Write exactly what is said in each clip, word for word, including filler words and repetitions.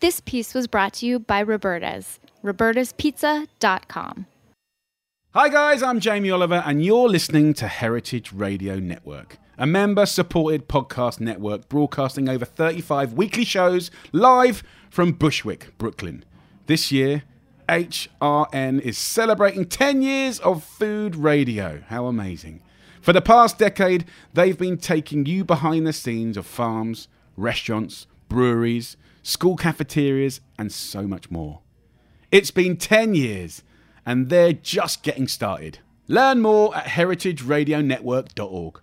This piece was brought to you by Roberta's, robertas pizza dot com. Hi guys, I'm Jamie Oliver and you're listening to Heritage Radio Network, a member-supported podcast network broadcasting over thirty-five weekly shows live from Bushwick, Brooklyn. This year, H R N is celebrating ten years of food radio. How amazing. For the past decade, they've been taking you behind the scenes of farms, restaurants, breweries, school cafeterias, and so much more. It's been ten years, and they're just getting started. Learn more at heritage radio network dot org.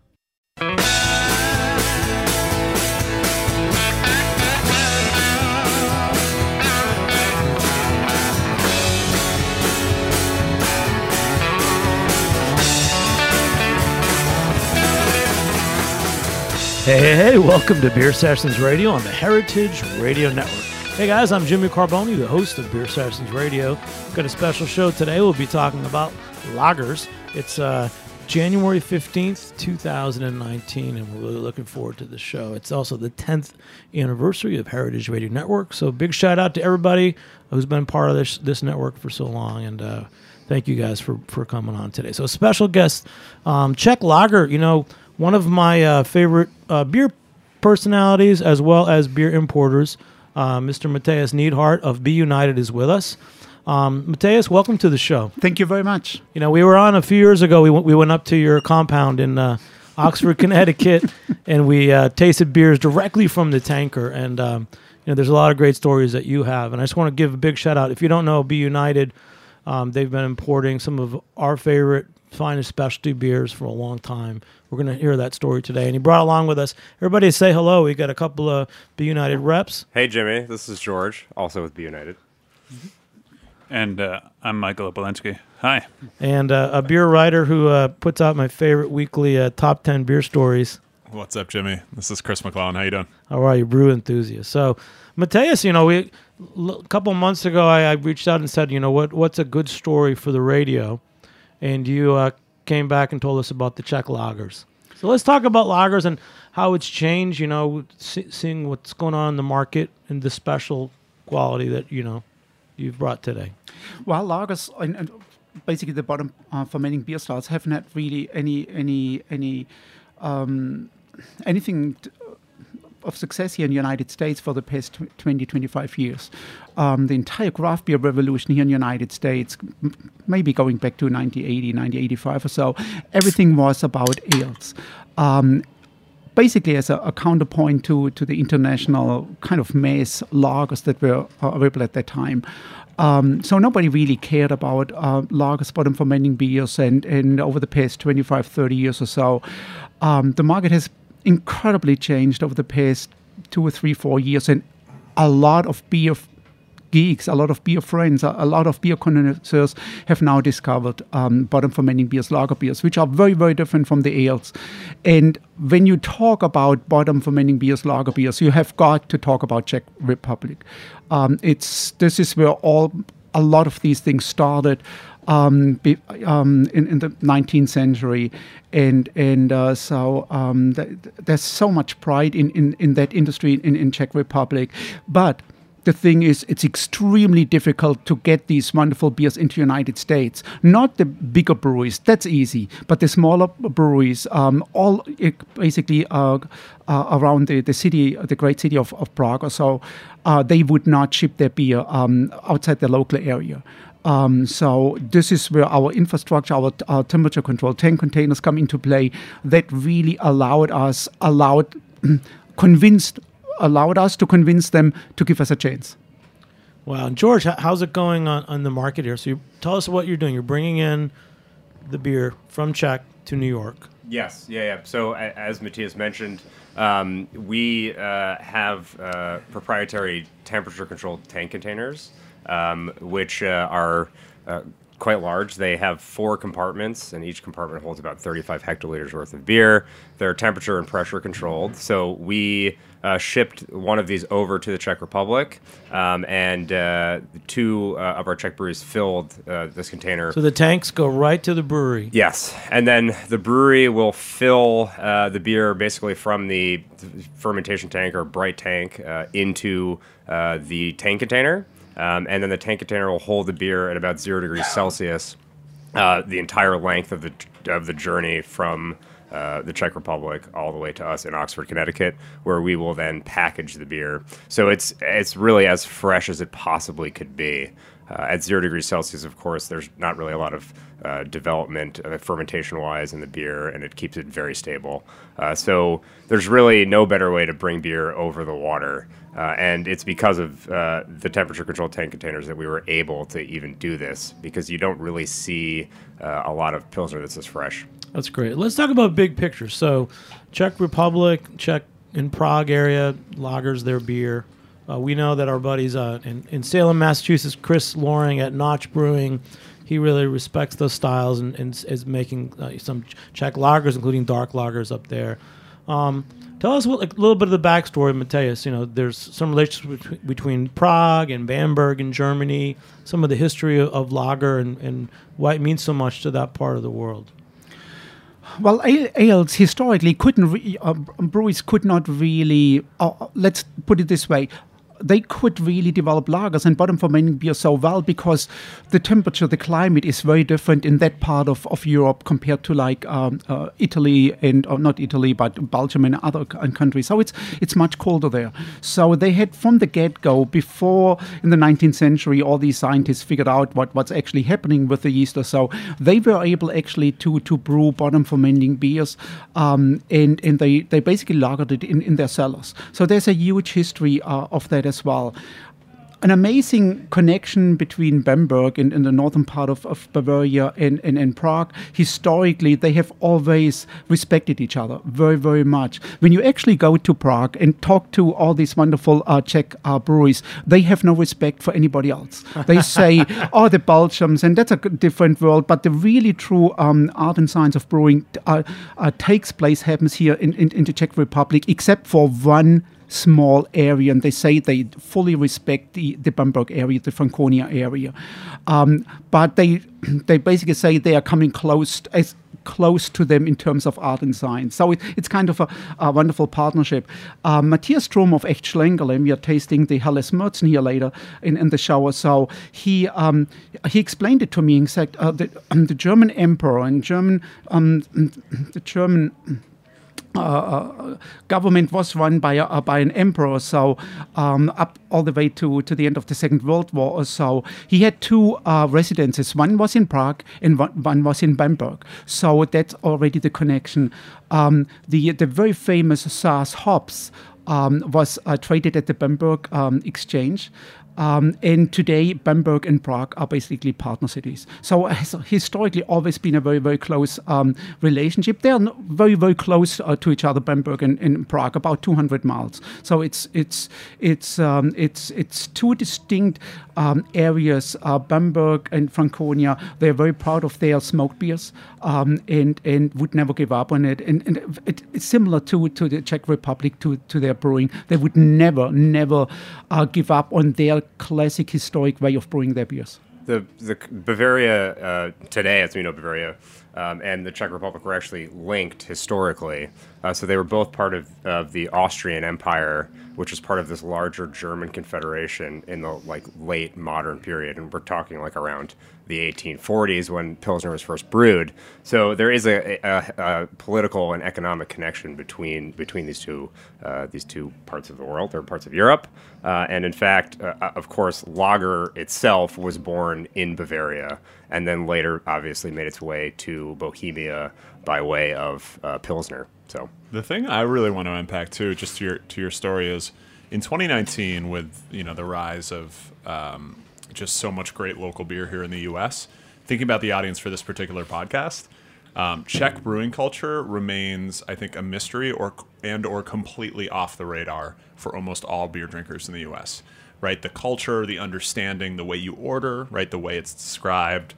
Hey, hey, hey, welcome to Beer Sessions Radio on the Heritage Radio Network. Hey guys, I'm Jimmy Carboni, the host of Beer Sessions Radio. We've got a special show today. We'll be talking about lagers. It's uh, January fifteenth, two thousand nineteen, and we're really looking forward to the show. It's also the tenth anniversary of Heritage Radio Network, so big shout out to everybody who's been part of this this network for so long, and uh, thank you guys for, for coming on today. So special guest, um, Czech Lager, you know, one of my uh, favorite uh, beer personalities as well as beer importers, uh, Mister Matthias Neidhart of Be United is with us. Um, Matthias, welcome to the show. Thank you very much. You know, we were on a few years ago. We went, we went up to your compound in uh, Oxford, Connecticut, and we uh, tasted beers directly from the tanker. And, um, you know, there's a lot of great stories that you have. And I just want to give a big shout out. If you don't know Be United, um, they've been importing some of our favorite finest specialty beers for a long time. We're going to hear that story today. And he brought along with us, everybody say hello. We got a couple of Be United reps. Hey, Jimmy. This is George, also with Be United. Mm-hmm. And uh, I'm Michael Obolensky. Hi. And uh, a beer writer who uh, puts out my favorite weekly uh, top ten beer stories. What's up, Jimmy? This is Chris McClellan. How you doing? How are you, brew enthusiast? So, Matthias, you know, we a couple months ago, I, I reached out and said, you know, what what's a good story for the radio? And you uh, came back and told us about the Czech lagers. So let's talk about lagers and how it's changed, you know, see, seeing what's going on in the market and the special quality that, you know, you've brought today. Well, lagers, and, and basically the bottom uh, fermenting beer styles, haven't had really any any any um, anything t- of success here in the United States for the past twenty, twenty-five years. Um, the entire craft beer revolution here in the United States, m- maybe going back to nineteen eighty, nineteen eighty-five or so, everything was about ales. Um, basically as a, a counterpoint to, to the international kind of mass lagers that were uh, available at that time. Um, so nobody really cared about uh, lagers, bottom fermenting beers, and, and over the past twenty-five, thirty years or so, um, the market has incredibly changed over the past two or three, four years, and a lot of beer f- geeks, a lot of beer friends, a, a lot of beer connoisseurs have now discovered um, bottom fermenting beers, lager beers, which are very, very different from the ales. And when you talk about bottom fermenting beers, lager beers, you have got to talk about Czech Republic. Um, it's this is where all a lot of these things started. Um, be, um, in, in the nineteenth century, and and uh, so um, th- there's so much pride in, in, in that industry in, in Czech Republic. But the thing is, it's extremely difficult to get these wonderful beers into the United States. Not the bigger breweries, that's easy, but the smaller breweries, um, all uh, basically uh, uh, around the, the city, the great city of, of Prague, or so, uh, they would not ship their beer um, outside the local area. Um, so this is where our infrastructure, our, our temperature control tank containers come into play. That really allowed us, allowed, convinced, allowed us to convince them to give us a chance. Wow. And George, how's it going on, on the market here? So you, tell us what you're doing. You're bringing in the beer from Czech to New York. Yes, yeah, yeah. So a- as Matthias mentioned, um, we uh, have uh, proprietary temperature-controlled tank containers, um, which uh, are uh, quite large. They have four compartments, and each compartment holds about thirty-five hectoliters worth of beer. They're temperature and pressure controlled. So we uh, shipped one of these over to the Czech Republic, um, and uh, two uh, of our Czech breweries filled uh, this container. So the tanks go right to the brewery. Yes, and then the brewery will fill uh, the beer basically from the fermentation tank or bright tank uh, into uh, the tank container, um, and then the tank container will hold the beer at about zero degrees Celsius uh, the entire length of the of the journey from uh, the Czech Republic all the way to us in Oxford, Connecticut, where we will then package the beer. So it's it's really as fresh as it possibly could be. Uh, at zero degrees Celsius, of course, there's not really a lot of uh, development uh, fermentation-wise in the beer, and it keeps it very stable. Uh, so there's really no better way to bring beer over the water, uh, and it's because of uh, the temperature-controlled tank containers that we were able to even do this, because you don't really see uh, a lot of Pilsner that's this fresh. That's great. Let's talk about big picture. So Czech Republic, Czech in Prague area, lagers their beer. Uh, we know that our buddies uh, in, in Salem, Massachusetts, Chris Loring at Notch Brewing, he really respects those styles and, and is making uh, some Czech lagers, including dark lagers up there. Um, tell us what, like, a little bit of the backstory, Matthias. You know, there's some relationship between, between Prague and Bamberg in Germany, some of the history of, of lager and, and why it means so much to that part of the world. Well, ales historically couldn't, re- uh, breweries could not really, uh, let's put it this way, they could really develop lagers and bottom fermenting beer so well because the temperature, the climate is very different in that part of, of Europe compared to like um, uh, Italy and, or not Italy, but Belgium and other c- countries. So it's it's much colder there. So they had from the get-go, before in the nineteenth century, all these scientists figured out what, what's actually happening with the yeast or so, they were able actually to to brew bottom fermenting beers um, and, and they, they basically lagered it in, in their cellars. So there's a huge history uh, of that as well. An amazing connection between Bamberg and, and the northern part of, of Bavaria and, and, and Prague. Historically, they have always respected each other very, very much. When you actually go to Prague and talk to all these wonderful uh, Czech uh, breweries, they have no respect for anybody else. They say, oh, the Belgians, and that's a different world, but the really true um, art and science of brewing uh, uh, takes place, happens here in, in, in the Czech Republic, except for one small area, and they say they fully respect the, the Bamberg area, the Franconia area. Um, but they they basically say they are coming close, as close to them in terms of art and science. So it, it's kind of a, a wonderful partnership. Uh, Matthias Strom of Echt Schlenkerle, and we are tasting the Helles Mürzen here later in, in the shower. So he um, he explained it to me. In fact, uh, the, um, the German emperor and German um, the German Uh, government was run by a, uh, by an emperor, so um, up all the way to, to the end of the Second World War or so. He had two uh, residences. One was in Prague and one, one was in Bamberg. So that's already the connection. Um, the the very famous Saaz hops um, was uh, traded at the Bamberg um, exchange. Um, and today, Bamberg and Prague are basically partner cities. So it has historically always been a very, very close um, relationship. They are no, very, very close uh, to each other, Bamberg and, and Prague, about two hundred miles. So it's it's it's um, it's it's two distinct um, areas. Uh, Bamberg and Franconia, they're very proud of their smoked beers um, and and would never give up on it. And, and it, it's similar to to the Czech Republic, to to their brewing. They would never, never uh, give up on their classic historic way of brewing their beers. The the Bavaria uh, today, as we know, Bavaria um, and the Czech Republic were actually linked historically. Uh, so they were both part of, of the Austrian Empire, which was part of this larger German confederation in the like late modern period, and we're talking like around the eighteen forties when Pilsner was first brewed. So there is a, a, a political and economic connection between between these two uh, these two parts of the world, or parts of Europe. Uh, and in fact, uh, of course, lager itself was born in Bavaria, and then later, obviously, made its way to Bohemia by way of uh, Pilsner. So the thing I really want to unpack too, just to your to your story, is in twenty nineteen, with you know the rise of um, just so much great local beer here in the U S. Thinking about the audience for this particular podcast, um, Czech brewing culture remains, I think, a mystery or and or completely off the radar for almost all beer drinkers in the U S. Right, the culture, the understanding, the way you order, right, the way it's described.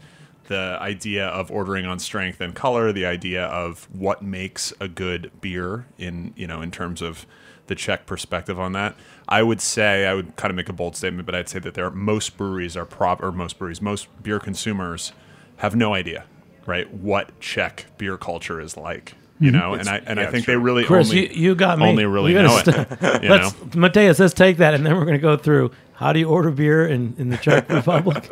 the idea of ordering on strength and color, the idea of what makes a good beer in, you know, in terms of the Czech perspective on that. I would say, I would kind of make a bold statement, but I'd say that there are, most breweries are prop or most breweries, most beer consumers have no idea, right, what Czech beer culture is like. You know, It's- and I and yeah, I think it's they true. really Chris, only, you, you got me. only really We gotta know st- it. You let's, know? Mateus, let's take that, and then we're going to go through how do you order beer in, in the Czech Republic?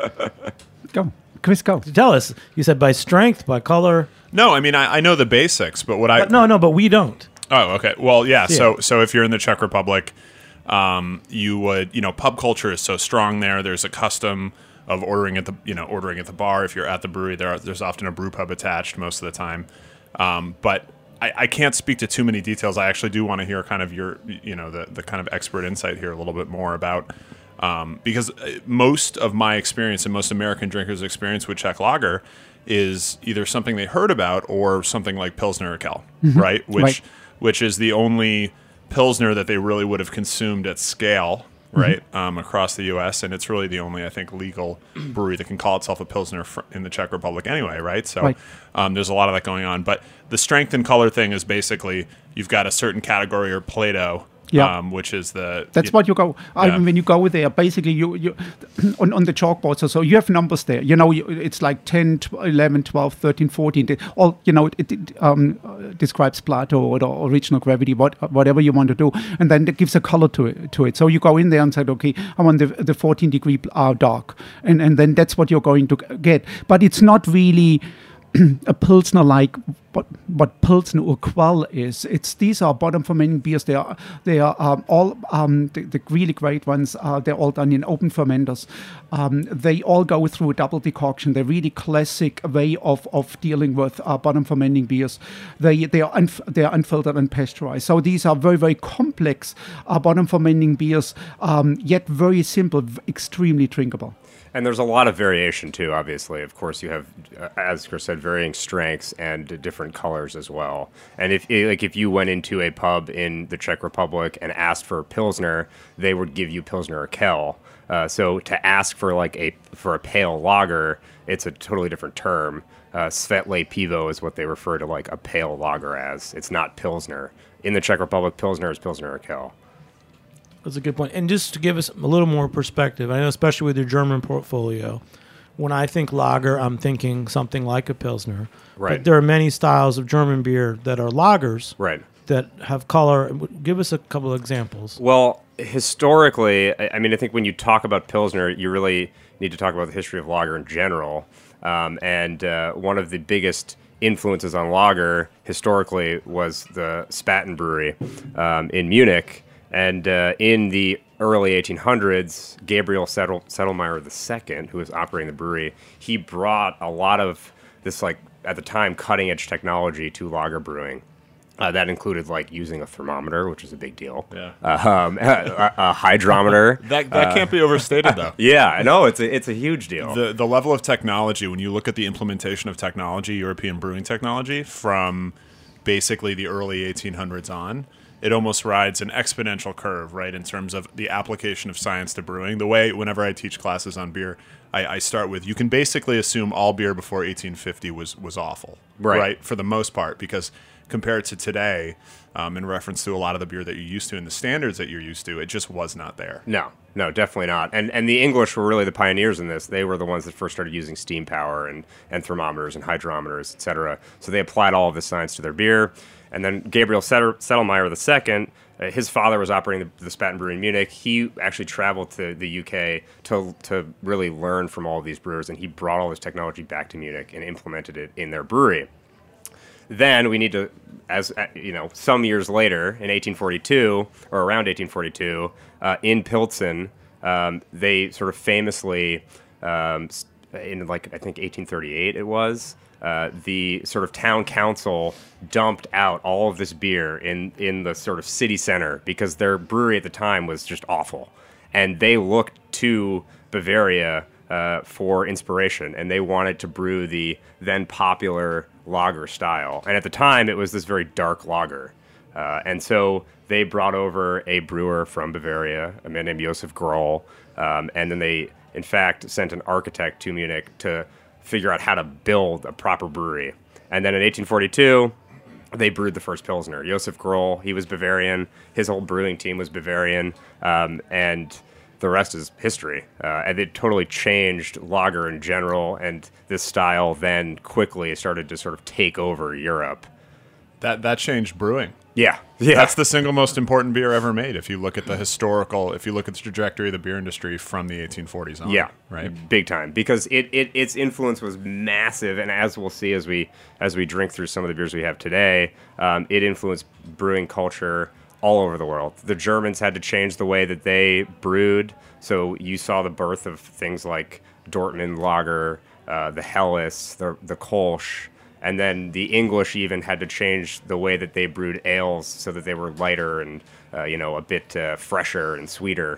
Go, Chris, go. Tell us. You said by strength, by color. No, I mean I, I know the basics, but what I But no, no, but we don't. Oh, okay. Well, yeah. Yeah. So, so if you're in the Czech Republic, um, you would, you know, pub culture is so strong there. There's a custom of ordering at the, you know, ordering at the bar. If you're at the brewery, there are, there's often a brew pub attached most of the time. Um, but I, I can't speak to too many details. I actually do want to hear kind of your, you know, the the kind of expert insight here a little bit more about. Um, because most of my experience and most American drinkers' experience with Czech lager is either something they heard about or something like Pilsner Urquell, right? Which Right. which is the only Pilsner that they really would have consumed at scale, right, um, across the U S. And it's really the only, I think, legal brewery that can call itself a Pilsner fr- in the Czech Republic anyway, right? So Right. um, there's a lot of that going on. But the strength and color thing is basically you've got a certain category or Plato, Yeah. um, which is the... That's you- what you go. I Yeah. mean, when you go there, basically you you on, on the chalkboard. So, so you have numbers there. You know, you, it's like ten, twelve, eleven, twelve, thirteen, fourteen. They, all you know, it, it um, uh, describes Plato or the original gravity, what, whatever you want to do, and then it gives a color to it. To it. So you go in there and say, okay, I want the the fourteen degree uh, dark, and and then that's what you're going to get. But it's not really a Pilsner like what what Pilsner Urquell is. It's these are bottom fermenting beers. They are they are um, all um, the, the really great ones. Uh, they're all done in open fermenters. Um, they all go through a double decoction. They're really classic way of, of dealing with uh, bottom fermenting beers. They they are unf- they are unfiltered and pasteurized. So these are very very complex uh, bottom fermenting beers, um, yet very simple, v- extremely drinkable. And there's a lot of variation too, obviously. Of course, you have, uh, as Chris said, varying strengths and different colors as well. And if like if you went into a pub in the Czech Republic and asked for Pilsner, they would give you Pilsner Urquell. Uh, so to ask for like a for a pale lager, it's a totally different term. Uh, Svetlé pivo is what they refer to like a pale lager as. It's not Pilsner. In the Czech Republic, Pilsner is Pilsner Urquell. That's a good point. And just to give us a little more perspective, I know especially with your German portfolio, when I think lager, I'm thinking something like a Pilsner. Right. But there are many styles of German beer that are lagers Right. that have color. Give us a couple of examples. Well, historically, I I mean, I think when you talk about Pilsner, you really need to talk about the history of lager in general. Um, and uh, one of the biggest influences on lager historically was the Spaten Brewery um, in Munich. And uh, in the early eighteen hundreds, Gabriel Settel- Settelmeyer the Second, who was operating the brewery, he brought a lot of this, like, at the time, cutting-edge technology to lager brewing. Uh, that included, like, using a thermometer, which is a big deal. Yeah. Uh, um, a, a hydrometer. That, that can't be overstated, though. Yeah, I know. It's a, it's a huge deal. The the level of technology, when you look at the implementation of technology, European brewing technology, from basically the early eighteen hundreds on, it almost rides an exponential curve, right, in terms of the application of science to brewing. The way, whenever I teach classes on beer, I, I start with, you can basically assume all beer before eighteen fifty was, was awful, Right. for the most part, because compared to today, um, in reference to a lot of the beer that you're used to and the standards that you're used to, it just was not there. No, no, definitely not. And and the English were really the pioneers in this. They were the ones that first started using steam power and, and thermometers and hydrometers, et cetera. So they applied all of this science to their beer. And then Gabriel Setter- Settelmeyer the Second, uh, his father was operating the, the Spaten Brewery in Munich. He actually traveled to the U K to to really learn from all of these brewers, and he brought all this technology back to Munich and implemented it in their brewery. Then we need to, as uh, you know, some years later, in eighteen forty-two, or around eighteen forty-two, uh, in Pilsen, um, they sort of famously, um, in like, I think eighteen thirty-eight it was, uh, the sort of town council dumped out all of this beer in, in the sort of city center because their brewery at the time was just awful. And they looked to Bavaria uh, for inspiration, and they wanted to brew the then popular lager style. And at the time, it was this very dark lager. Uh, and so they brought over a brewer from Bavaria, a man named Josef Groll, um, and then they, in fact, sent an architect to Munich to figure out how to build a proper brewery. And then in eighteen forty-two, they brewed the first Pilsner. Josef Groll, he was Bavarian. His whole brewing team was Bavarian. Um, and the rest is history. Uh, and it totally changed lager in general. And this style then quickly started to sort of take over Europe. That that changed brewing. Yeah. Yeah. That's the single most important beer ever made. If you look at the historical, if you look at the trajectory of the beer industry from the eighteen forties on. Yeah, right. Big time, because it, it its influence was massive, and as we'll see as we as we drink through some of the beers we have today, um, it influenced brewing culture all over the world. The Germans had to change the way that they brewed, so you saw the birth of things like Dortmund Lager, uh, the Helles, the the Kolsch. And then the English even had to change the way that they brewed ales so that they were lighter and, uh, you know, a bit uh, fresher and sweeter.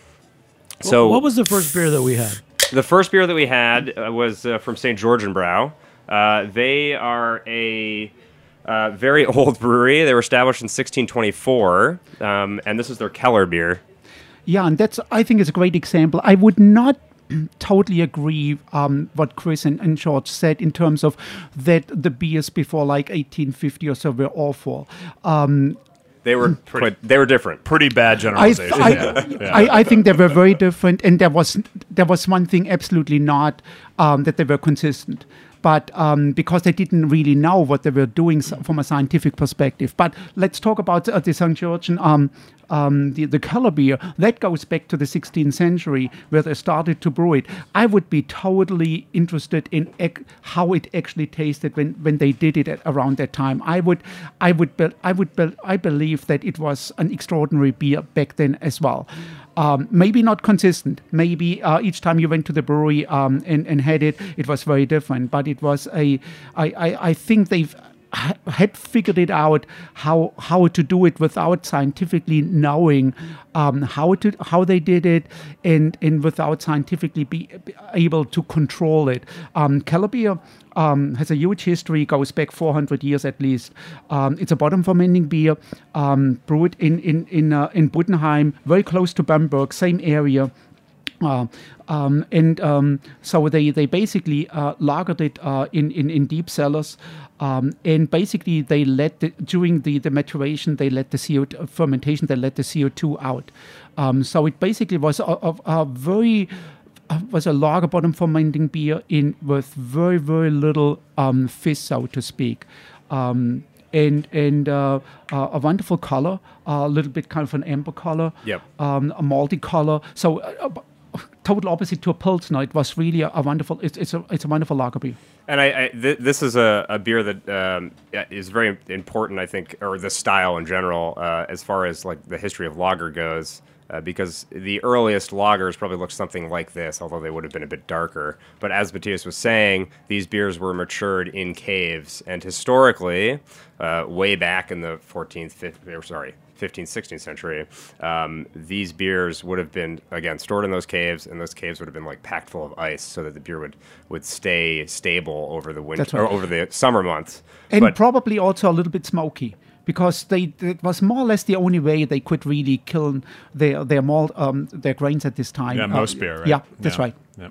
So, what was the first beer that we had? The first beer that we had uh, was uh, from Saint Georgenbräu. Uh, they are a uh, very old brewery. They were established in sixteen twenty-four, um, and this is their Keller beer. Yeah, and that's, I think, is a great example. I would not totally agree um, what Chris and, and George said in terms of that the beers before like eighteen fifty or so were awful. Um, they were pretty, they were different. Pretty bad I, generalization. I, yeah. Yeah. I, I think they were very different, and there was there was one thing absolutely not um, that they were consistent. But um, because they didn't really know what they were doing s- from a scientific perspective. But let's talk about uh, the Sankt Georgen, um, um, the, the Keller beer. That goes back to the sixteenth century where they started to brew it. I would be totally interested in ec- how it actually tasted when, when they did it at around that time. I would, I would, be- I would, be- I believe that it was an extraordinary beer back then as well. Um, maybe not consistent. Maybe uh, each time you went to the brewery um, and, and had it, it was very different. But it was a, I, I, I think they've ha- had figured it out how how to do it without scientifically knowing um, how to how they did it, and and without scientifically be, be able to control it. Um, Keller beer Um, has a huge history, goes back four hundred years at least. Um, it's a bottom fermenting beer, um, brewed in in in, uh, in Buddenheim, very close to Bamberg, same area. Uh, um, and um, so they they basically uh, lagered it uh, in, in in deep cellars, um, and basically they let the, during the, the maturation they let the C O two fermentation they let the C O two out. Um, so it basically was a, a, a very was a lager bottom fermenting beer in with very very little um, fizz, so to speak, um, and and uh, uh, a wonderful color, uh, a little bit kind of an amber color, Yep. um, a malty color. So uh, uh, total opposite to a Pilsner. It was really a, a wonderful. It's, it's a it's a wonderful lager beer. And I, I th- this is a, a beer that um, is very important, I think, or the style in general, uh, as far as like the history of lager goes. Uh, because the earliest lagers probably looked something like this, although they would have been a bit darker. But as Matthias was saying, these beers were matured in caves, and historically, uh, way back in the fourteenth, fifteenth, or sorry, fifteenth, sixteenth century, um, these beers would have been again stored in those caves, and those caves would have been like packed full of ice, so that the beer would, would stay stable over the winter That's right. or over the summer months. And But probably also a little bit smoky. Because they, it was more or less the only way they could really kill their their malt, um, their grains at this time. Yeah, Uh, most beer, right? Yeah, that's Yeah. right. Yeah.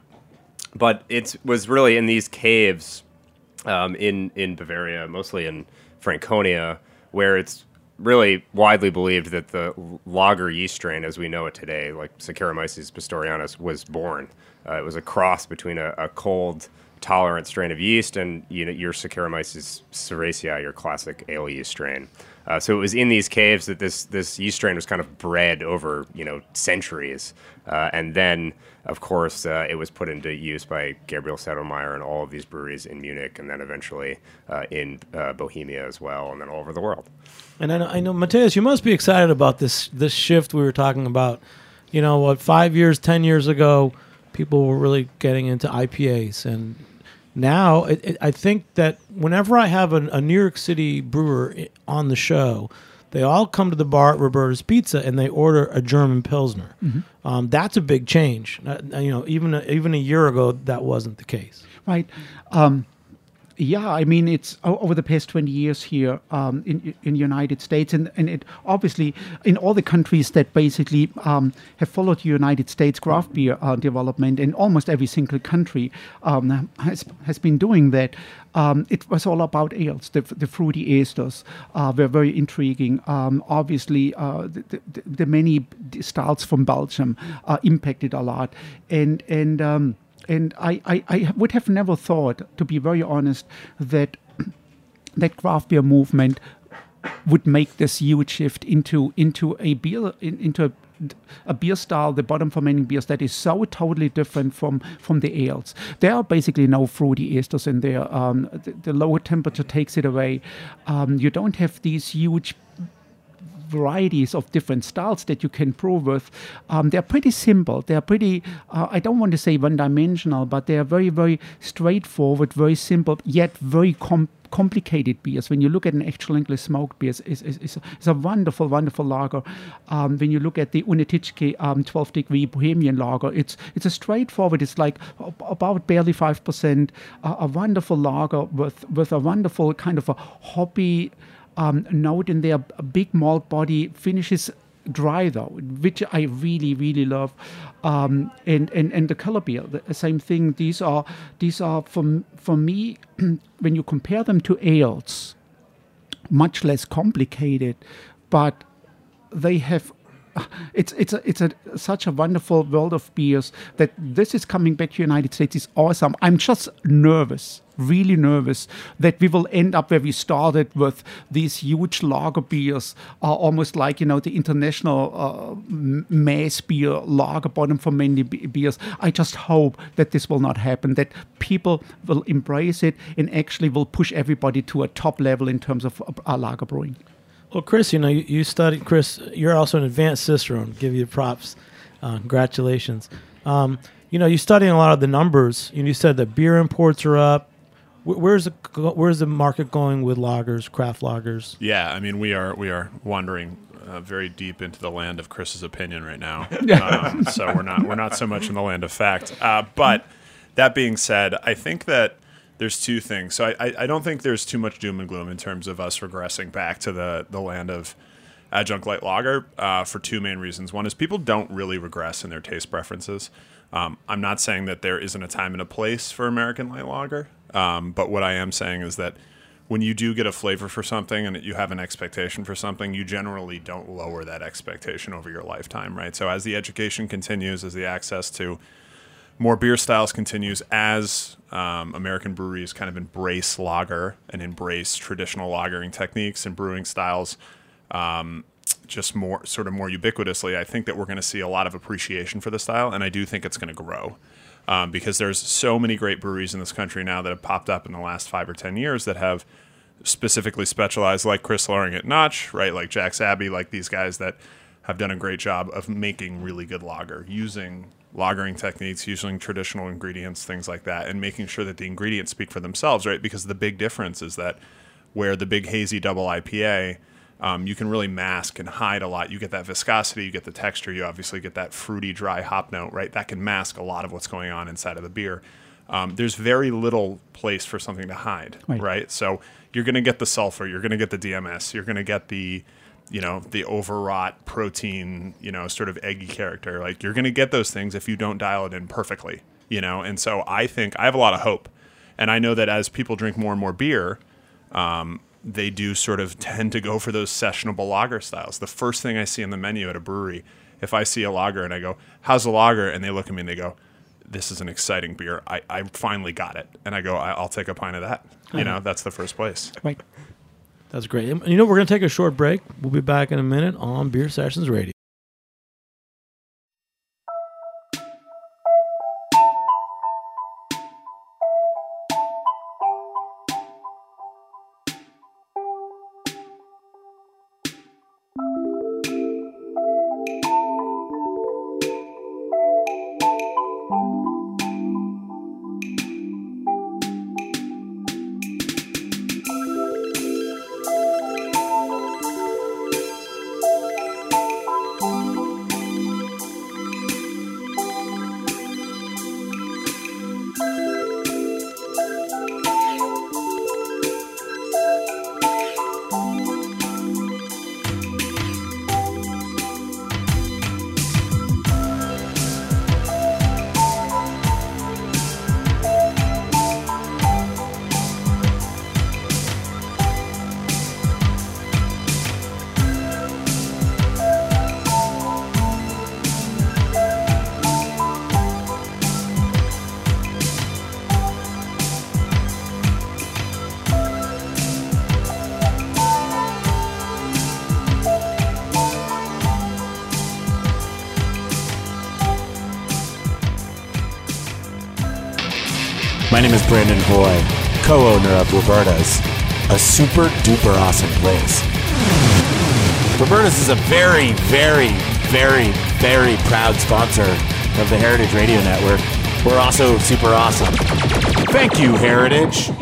but it was really in these caves um, in in Bavaria, mostly in Franconia, where it's really widely believed that the lager yeast strain, as we know it today, like Saccharomyces pastorianus, was born. Uh, it was a cross between a, a cold tolerant strain of yeast and you know your Saccharomyces cerevisiae, your classic ale yeast strain. Uh, so it was in these caves that this this yeast strain was kind of bred over you know centuries, uh, and then of course uh, it was put into use by Gabriel Sadomeyer and all of these breweries in Munich, and then eventually uh, in uh, Bohemia as well, and then all over the world. And I know, I know, Matthias, you must be excited about this this shift we were talking about. You know, what, five years, ten years ago, people were really getting into I P As, and now it, it, I think that whenever I have a, a New York City brewer i- on the show, they all come to the bar at Roberta's Pizza and they order a German Pilsner. Um, that's a big change. Uh, you know, even a, even a year ago, that wasn't the case. Right. Um, Yeah, I mean, it's o- over the past twenty years here um, in in the United States, and, and it obviously in all the countries that basically um, have followed the United States craft beer uh, development, and almost every single country um, has has been doing that. Um, it was all about ales. The, the fruity esters uh, were very intriguing. Um, obviously, uh, the, the, the many styles from Belgium uh, impacted a lot, and and. Um, And I, I, I would have never thought, to be very honest, that that craft beer movement would make this huge shift into into a beer in, into a, a beer style, the bottom fermenting beers that is so totally different from from the ales. There are basically no fruity esters in there. Um, the, the lower temperature takes it away. Um, you don't have these huge varieties of different styles that you can brew with. Um, they're pretty simple. They're pretty, uh, I don't want to say one-dimensional, but they're very, very straightforward, very simple, yet very com- complicated beers. When you look at an actual English smoked beer, it's, it's, it's, it's a wonderful, wonderful lager. Um, when you look at the Unetichke um, twelve degree Bohemian lager, it's it's a straightforward, it's like about barely five percent, uh, a wonderful lager with, with a wonderful kind of a hoppy Um, note in there, a big malt body, finishes dry though, which I really, really love. Um, and, and, and the color beer, the same thing. These are these are for for me when you compare them to ales, much less complicated, but they have. It's it's a, it's a such a wonderful world of beers that this is coming back to the United States is awesome. I'm just nervous, really nervous that we will end up where we started with these huge lager beers, uh, almost like, you know, the international uh, mass beer lager bottom for many be- beers. I just hope that this will not happen, that people will embrace it and actually will push everybody to a top level in terms of uh, lager brewing. Well, Chris, you know, you, you studied, Chris, you're also an advanced Cicerone. Give you props. Uh, congratulations. Um, you know, you're studying a lot of the numbers. You, you said that beer imports are up. Where, where's the where's the market going with lagers, craft lagers? Yeah, I mean, we are we are wandering uh, very deep into the land of Chris's opinion right now. um, so we're not we're not so much in the land of fact. Uh, but that being said, I think that there's two things. So I, I don't think there's too much doom and gloom in terms of us regressing back to the, the land of adjunct light lager uh, for two main reasons. One is people don't really regress in their taste preferences. Um, I'm not saying that there isn't a time and a place for American light lager, um, but what I am saying is that when you do get a flavor for something and you have an expectation for something, you generally don't lower that expectation over your lifetime, right? So as the education continues, as the access to more beer styles continues, as um, American breweries kind of embrace lager and embrace traditional lagering techniques and brewing styles um, just more sort of more ubiquitously, I think that we're going to see a lot of appreciation for the style, and I do think it's going to grow um, because there's so many great breweries in this country now that have popped up in the last five or ten years that have specifically specialized, like Chris Loring at Notch, right? Like Jack's Abbey, like these guys that have done a great job of making really good lager, using lagering techniques, using traditional ingredients, things like that, and making sure that the ingredients speak for themselves, right? Because the big difference is that where the big hazy double I P A, um, you can really mask and hide a lot. You get that viscosity, you get the texture, you obviously get that fruity, dry hop note, right? That can mask a lot of what's going on inside of the beer. Um, there's very little place for something to hide, right? right? So you're going to get the sulfur, you're going to get the D M S, you're going to get the, you know, the overwrought protein, you know, sort of eggy character. Like, you're going to get those things if you don't dial it in perfectly, you know? And so I think I have a lot of hope. And I know that as people drink more and more beer, um, they do sort of tend to go for those sessionable lager styles. The first thing I see on the menu at a brewery, if I see a lager and I go, how's the lager? And they look at me and they go, this is an exciting beer. I, I finally got it. And I go, I, I'll take a pint of that. You know, that's the first place. Right. That's great. And you know, we're going to take a short break. We'll be back in a minute on Beer Sessions Radio. My name is Brandon Hoy, co-owner of Roberta's, a super duper awesome place. Roberta's is a very, very, very, very proud sponsor of the Heritage Radio Network. We're also super awesome. Thank you, Heritage.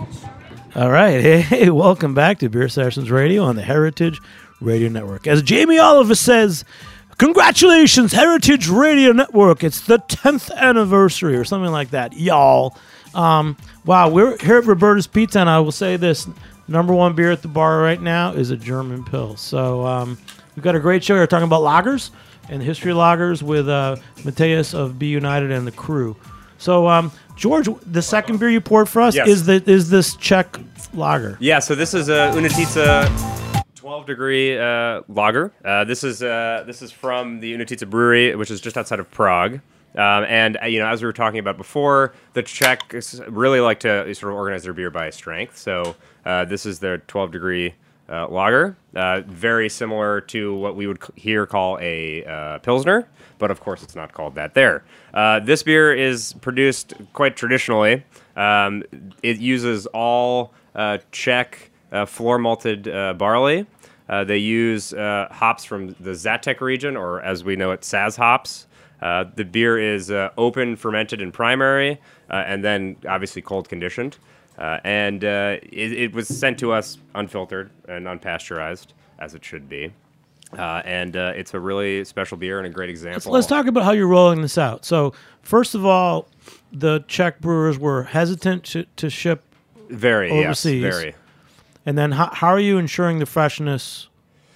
All right. Hey, hey, welcome back to Beer Sessions Radio on the Heritage Radio Network. As Jamie Oliver says, congratulations, Heritage Radio Network. It's the tenth anniversary or something like that, y'all. Um, wow, we're here at Roberta's Pizza, and I will say this. Number one beer at the bar right now is a German Pils. So um, we've got a great show here talking about lagers and the history of lagers with uh, Matthias of Be United and the crew. So, um, George, the second beer you poured for us Yes. is the is this Czech lager. Yeah, so this is a Unatica twelve degree uh, lager. Uh, this is uh, this is from the Unatica Brewery, which is just outside of Prague. Um, and uh, you know, as we were talking about before, the Czechs really like to sort of organize their beer by strength. So uh, this is their twelve degree uh, lager, uh, very similar to what we would c- here call a uh, Pilsner, but of course it's not called that there. Uh, this beer is produced quite traditionally. Um, it uses all uh, Czech uh, floor malted uh, barley. Uh, they use uh, hops from the Zatek region, or as we know it, Saz hops. Uh, the beer is uh, open, fermented, and primary, uh, and then obviously cold conditioned. Uh, and uh, it, it was sent to us unfiltered and unpasteurized, as it should be. Uh, and uh, it's a really special beer and a great example. So let's talk about how you're rolling this out. So first of all, the Czech brewers were hesitant to, to ship very overseas. Yes, very. And then how, how are you ensuring the freshness?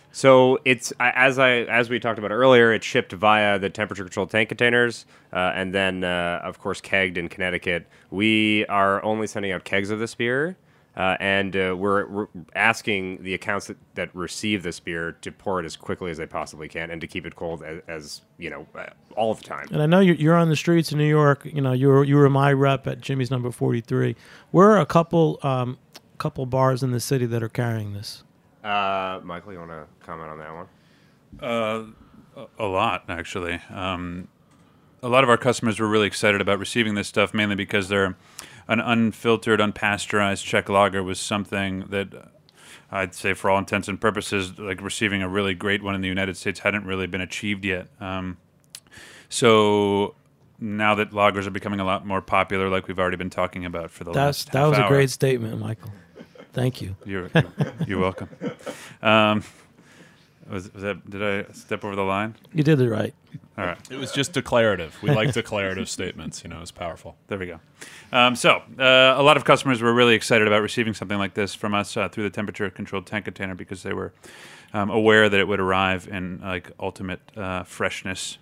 So it's as I as we talked about earlier, it's shipped via the temperature-controlled tank containers, uh, and then uh, of course kegged in Connecticut. We are only sending out kegs of this beer, uh, and uh, we're, we're asking the accounts that, that receive this beer to pour it as quickly as they possibly can, and to keep it cold as, as you know uh, all the time. And I know you're, you're on the streets in New York. You know, you were you were my rep at Jimmy's Number forty-three. Where are a couple um, couple bars in the city that are carrying this? Uh, Michael, you want to comment on that one? Uh, a lot, actually. Um, a lot of our customers were really excited about receiving this stuff, mainly because they're an unfiltered, unpasteurized Czech lager was something that I'd say, for all intents and purposes, like receiving a really great one in the United States hadn't really been achieved yet. Um, so now that lagers are becoming a lot more popular, like we've already been talking about for the That's, last that half was hour. a great statement, Michael. Thank you. You're you're welcome. Um, was, was that? Did I step over the line? You did it right. All right. It was just declarative. We like declarative statements. You know, it's powerful. There we go. Um, so uh, a lot of customers were really excited about receiving something like this from us uh, through the temperature-controlled tank container because they were um, aware that it would arrive in like ultimate uh, freshness.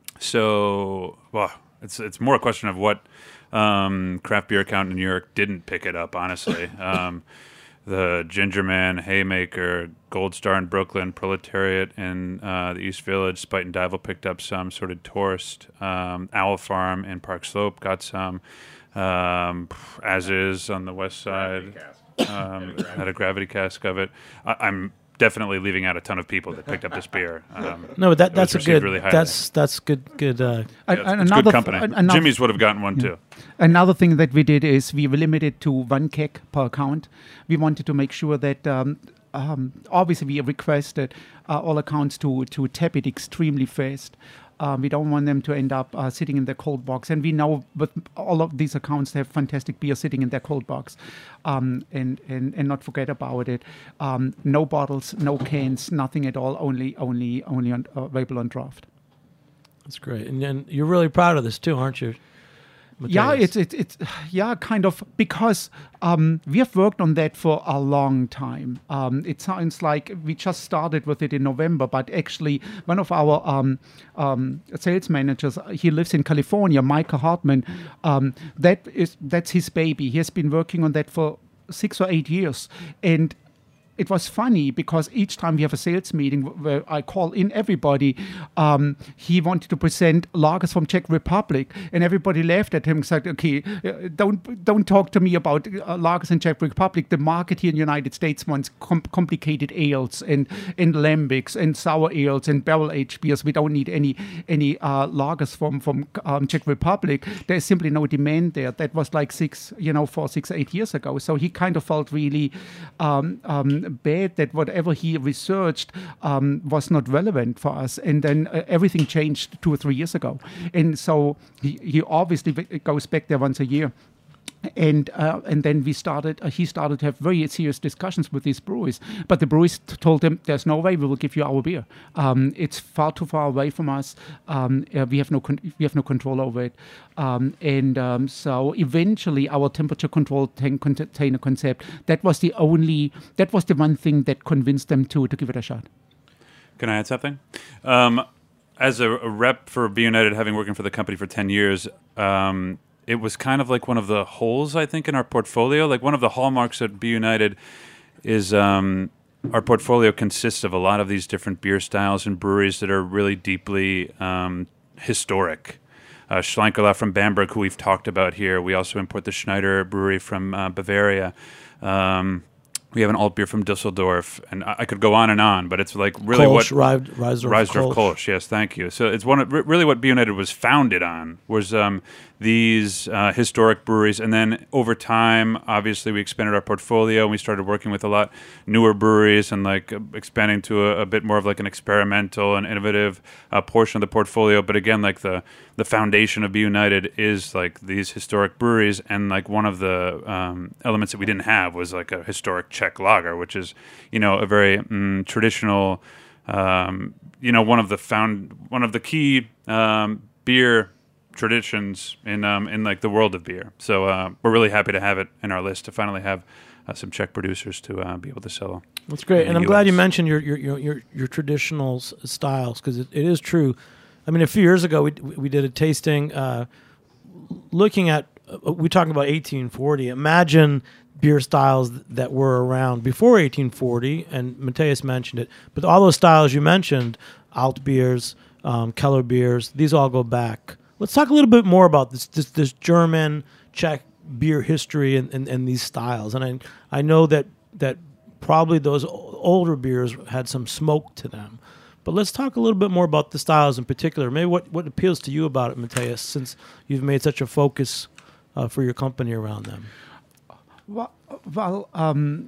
So, well, it's it's more a question of what um, craft beer account in New York didn't pick it up. Honestly. Um, The Gingerman, Haymaker, Gold Star in Brooklyn, Proletariat in uh, the East Village, Spite and Dival picked up some, so did Torst. Um, Owl Farm in Park Slope got some, um, as is on the west side. Um, had a gravity cask of it. I, I'm definitely leaving out a ton of people that picked up this beer. Um, No, but that, it that's a was received good. really highly. that's that's good. Good. Uh, And- Yeah, and it's another good th- company. an- another- Jimmy's would have gotten one too. Another thing that we did is we limited to one keg per account. We wanted to make sure that um, um, obviously we requested uh, all accounts to to tap it extremely fast. Um, we don't want them to end up uh, sitting in their cold box. And we know with all of these accounts, they have fantastic beer sitting in their cold box. Um, and, and, and not forget about it. Um, no bottles, no cans, nothing at all, only only only on, uh, available on draft. that's great, and, and you're really proud of this too, aren't you? Yeah, Matthias? it's it's it's yeah, kind of, because um, we have worked on that for a long time. Um, it sounds like we just started with it in November, but actually, one of our um, um, sales managers, he lives in California, Michael Hartman. Um, that is that's his baby. He has been working on that for six or eight years, and it was funny because each time we have a sales meeting where I call in everybody, um, he wanted to present lagers from Czech Republic, and everybody laughed at him and said, okay, uh, don't don't talk to me about uh, lagers in Czech Republic. The market here in the United States wants com- complicated ales and, and lambics and sour ales and barrel-aged beers. We don't need any any uh, lagers from, from um, Czech Republic. There's simply no demand there. That was like six, you know, four, six, eight years ago. So he kind of felt really um, um, bad that whatever he researched um, was not relevant for us. And then uh, everything changed two or three years ago. And so he, he obviously goes back there once a year. And uh, and then we started. Uh, he started to have very serious discussions with these breweries. But the breweries t- told him, "There's no way we will give you our beer. Um, it's far too far away from us. Um, uh, we have no con- we have no control over it." Um, and um, so eventually, our temperature control tank container concept, that was the only that was the one thing that convinced them to to give it a shot. Can I add something? Um, as a, a rep for Beer United, having working for the company for ten years. Um, It was kind of like one of the holes, I think, in our portfolio. Like one of the hallmarks at Be United is um, our portfolio consists of a lot of these different beer styles and breweries that are really deeply um, historic. Uh, Schlenkerla from Bamberg, who we've talked about here. We also import the Schneider Brewery from uh, Bavaria. Um, we have an alt beer from Düsseldorf, and I, I could go on and on, but it's like really Kolsch, what Reisdorf, Reisdorf Kolsch. Yes, thank you. So it's one of, really what Be United was founded on was um, these uh, historic breweries, and then over time, obviously, we expanded our portfolio and we started working with a lot newer breweries and like uh, expanding to a, a bit more of like an experimental and innovative uh, portion of the portfolio. But again, like the the foundation of Be United is like these historic breweries, and like one of the um, elements that we didn't have was like a historic Czech lager, which is, you know, a very mm, traditional, um, you know, one of the found one of the key um, beer traditions in um, in like the world of beer. So uh, we're really happy to have it in our list to finally have uh, some Czech producers to uh, be able to sell. That's great, and I'm U S. glad you mentioned your your your your, your traditional s- styles because it, it is true. I mean, a few years ago we we did a tasting uh, looking at uh, we talking about eighteen forty. Imagine beer styles that were around before eighteen forty, and Matthias mentioned it. But all those styles you mentioned, alt beers, um, Keller beers, these all go back. Let's talk a little bit more about this this, this German, Czech beer history and, and, and these styles. And I I know that that probably those older beers had some smoke to them. But let's talk a little bit more about the styles in particular. Maybe what, what appeals to you about it, Matthias, since you've made such a focus uh, for your company around them. Well, well um,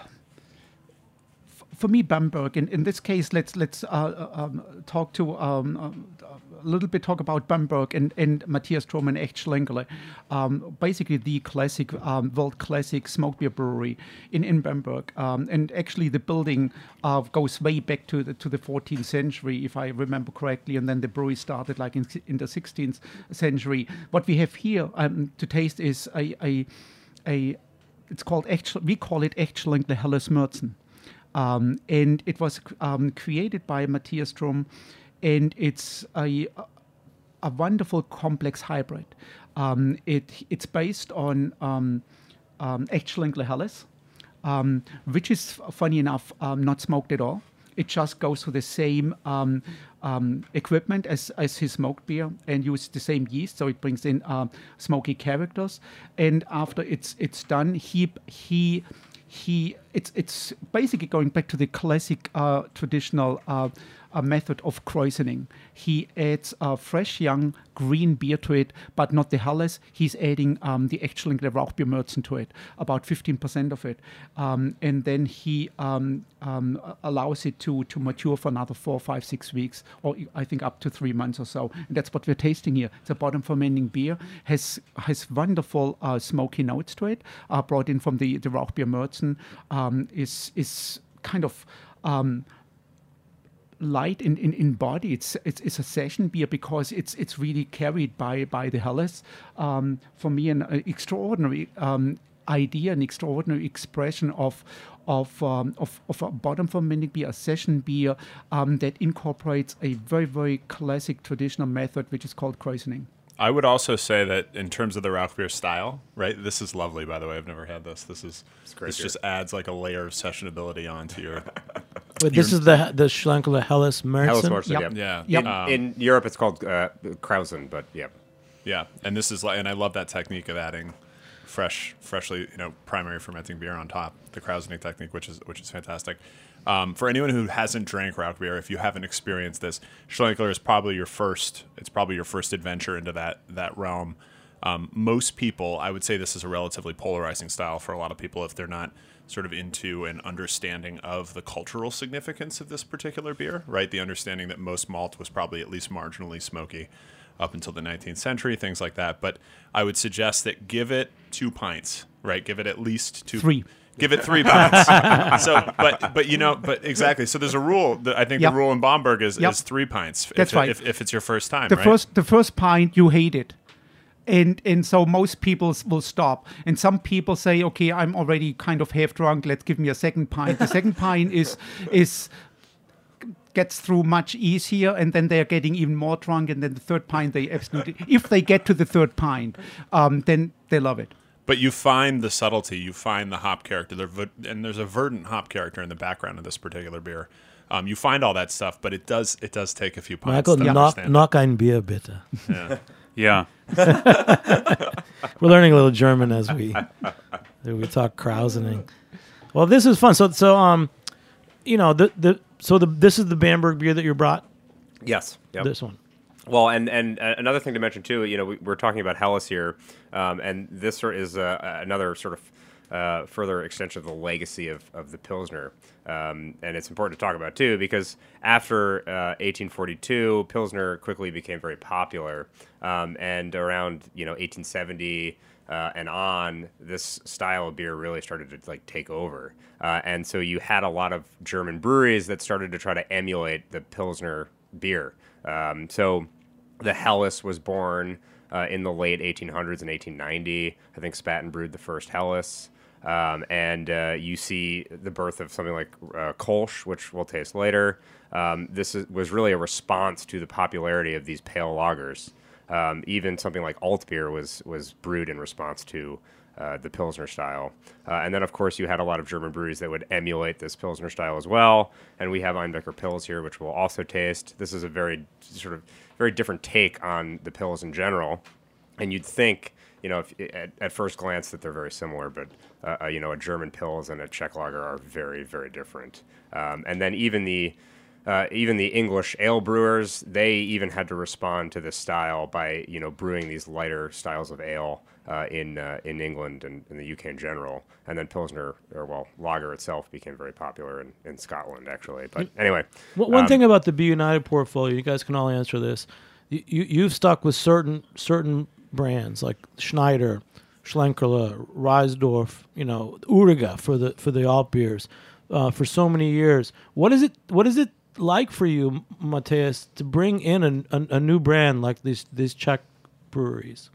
f- for me, Bamberg. In, in this case, let's let's uh, um, talk to um, um, a little bit talk about Bamberg and, and Matthias Strom and Echt Schlenkerle. Um, basically, the classic um, world classic smoke beer brewery in in Bamberg. Um, and actually, the building uh, goes way back to the to the fourteenth century, if I remember correctly. And then the brewery started like in in the sixteenth century. What we have here um, to taste is a a, a It's called Echt, we call it Echt Schlenkerle Helles Märzen. Um, and it was um, created by Matthias Strom, and it's a, a wonderful complex hybrid. Um, it It's based on um, um, Echt Schlenkerle Helles, um, which is, funny enough, um, not smoked at all. It just goes through the same um, um, equipment as, as his smoked beer and uses the same yeast, so it brings in uh, smoky characters. And after it's it's done, he he he it's it's basically going back to the classic uh, traditional uh, uh, method of krausening. He adds uh, fresh, young, green beer to it, but not the Helles. He's adding um, the Echt Schlenkerle Rauchbiermärzen to it, about fifteen percent of it. Um, and then he um, um, allows it to, to mature for another four, five, six weeks, or I think up to three months or so. And that's what we're tasting here. It's a bottom fermenting beer, has has wonderful uh, smoky notes to it, uh, brought in from the, the Rauchbiermärzen, um, is, is kind of... Um, light in, in, in body. It's, it's it's a session beer because it's it's really carried by by the Helles. Um, for me, an uh, extraordinary um, idea, an extraordinary expression of of um, of, of a bottom fermenting beer, a session beer um, that incorporates a very very classic traditional method, which is called krausening. I would also say that in terms of the Rauch beer style, right? This is lovely, by the way. I've never had this. This is great this beer. just adds like a layer of sessionability onto your. But this is the the Schlenkerla Helles Märzen. Helles Märzen, Yep. yep. Yeah. Yep. In, Um, in Europe, it's called uh, Krausen, but yeah. Yeah, and this is like, and I love that technique of adding fresh, freshly, you know, primary fermenting beer on top, the Krausening technique, which is which is fantastic. Um, for anyone who hasn't drank Rauch beer, if you haven't experienced this, Schlenkler is probably your first. It's probably your first adventure into that that realm. Um, most people, I would say, this is a relatively polarizing style for a lot of people if they're not sort of into an understanding of the cultural significance of this particular beer, right? The understanding that most malt was probably at least marginally smoky up until the nineteenth century, things like that. But I would suggest that give it two pints, right? Give it at least two. Three. Give it three pints. So, but but you know, but exactly. So there's a rule. That I think Yep. the rule in Bamberg is, Yep. is three pints. That's if, right. If, if it's your first time, The right? first the first pint you hate it. And and so most people s- will stop. And some people say, okay, I'm already kind of half drunk. Let's give me a second pint. The second pint is is gets through much easier, and then they're getting even more drunk. And then the third pint, they absolutely, if they get to the third pint, um, then they love it. But you find the subtlety, you find the hop character, there, v- and there's a verdant hop character in the background of this particular beer. Um, you find all that stuff, but it does it does take a few pints Michael, to knock, understand. knock ein Bier bitte. Yeah. Yeah. We're learning a little German as we as we talk Krausening. Well, this is fun. So, so um, you know, the the so the this is the Bamberg beer that you brought. Yes. Yep. This one. Well, and and uh, another thing to mention too, you know, we, we're talking about Helles here, um, and this sort is uh, another sort of uh, further extension of the legacy of, of the Pilsner, um, and it's important to talk about too because after uh, eighteen forty-two, Pilsner quickly became very popular, um, and around you know eighteen seventy. Uh, and on, this style of beer really started to like take over, uh, and so you had a lot of German breweries that started to try to emulate the Pilsner beer. Um, so the Helles was born uh, in the late eighteen hundreds and eighteen ninety. I think Spaten brewed the first Helles. Um, and uh, you see the birth of something like uh, Kolsch, which we'll taste later. Um, this is, was really a response to the popularity of these pale lagers. Um, even something like alt beer was was brewed in response to uh, the Pilsner style. Uh, and then, of course, you had a lot of German breweries that would emulate this Pilsner style as well. And we have Einbecker Pils here, which we'll also taste. This is a very sort of very different take on the Pils in general. And you'd think, you know, if, at, at first glance that they're very similar, but, uh, uh, you know, a German Pils and a Czech lager are very, very different. Um, and then even the Uh, even the English ale brewers, they even had to respond to this style by, you know, brewing these lighter styles of ale uh, in uh, in England and in the U K in general. And then Pilsner, or well, lager itself became very popular in, in Scotland, actually. But anyway. One one um, thing about the Be United portfolio, you guys can all answer this. You, you you've stuck with certain certain brands like Schneider, Schlenkerla, Reisdorf, you know, Uriga for the for the alt beers uh, for so many years. What is it? What is it? like for you, Matthias, to bring in a, a, a new brand like these these Czech breweries?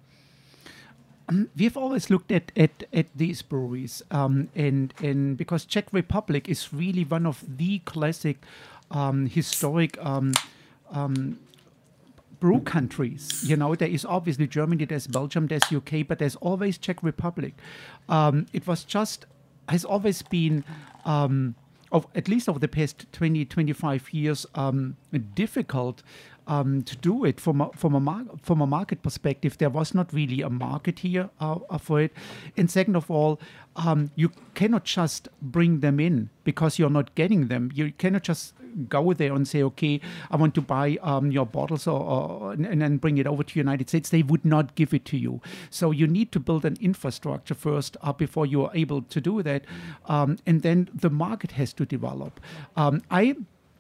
Um, we've always looked at at, at these breweries, um, and and because Czech Republic is really one of the classic, um, historic um, um, brew countries. You know, there is obviously Germany, there's Belgium, there's U K, but there's always Czech Republic. Um, it was just has always been. Um, Of, at least over the past twenty, twenty-five years, um, difficult um, to do it from a, from a mar- from a market perspective. There was not really a market here uh, uh, for it. And second of all, um, you cannot just bring them in because you're not getting them. You cannot just go there and say, okay, I want to buy um, your bottles or, or and, and then bring it over to the United States. They would not give it to you. So you need to build an infrastructure first uh, before you are able to do that. Um, and then the market has to develop. Um, I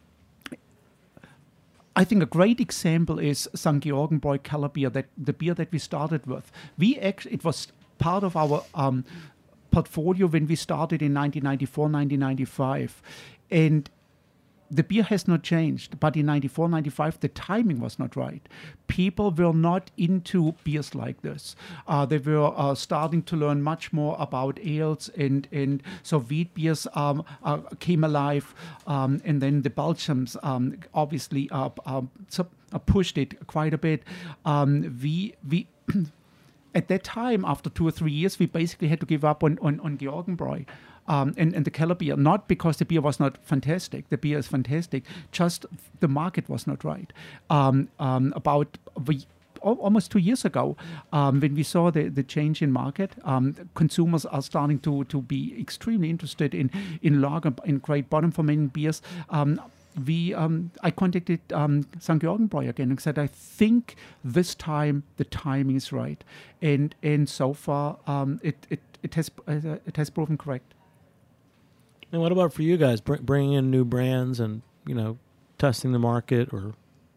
I think a great example is Sankt Georgenbräu Keller beer, that the beer that we started with. We actually, it was part of our um, portfolio when we started in nineteen ninety-four, nineteen ninety-five. And the beer has not changed, but in ninety-four, ninety-five, the timing was not right. People were not into beers like this. Uh, they were uh, starting to learn much more about ales, and, and so wheat beers um, uh, came alive, um, and then the Belgians um, obviously uh, uh, sub- uh, pushed it quite a bit. Um, we we at that time, after two or three years, we basically had to give up on on, on Georgenbräu. Um, and, and the Keller beer, not because the beer was not fantastic. The beer is fantastic, just the market was not right. Um, um, about we, al- almost two years ago, um, when we saw the, the change in market, um, consumers are starting to, to be extremely interested in, in lager, in great bottom fermenting beers. Um, we, um, I contacted um, Sankt Georgenbräu again and said, I think this time the timing is right. And and so far, um, it, it, it, has, uh, it has proven correct. And what about for you guys, br- bringing in new brands and, you know, testing the market, or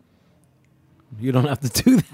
you don't have to do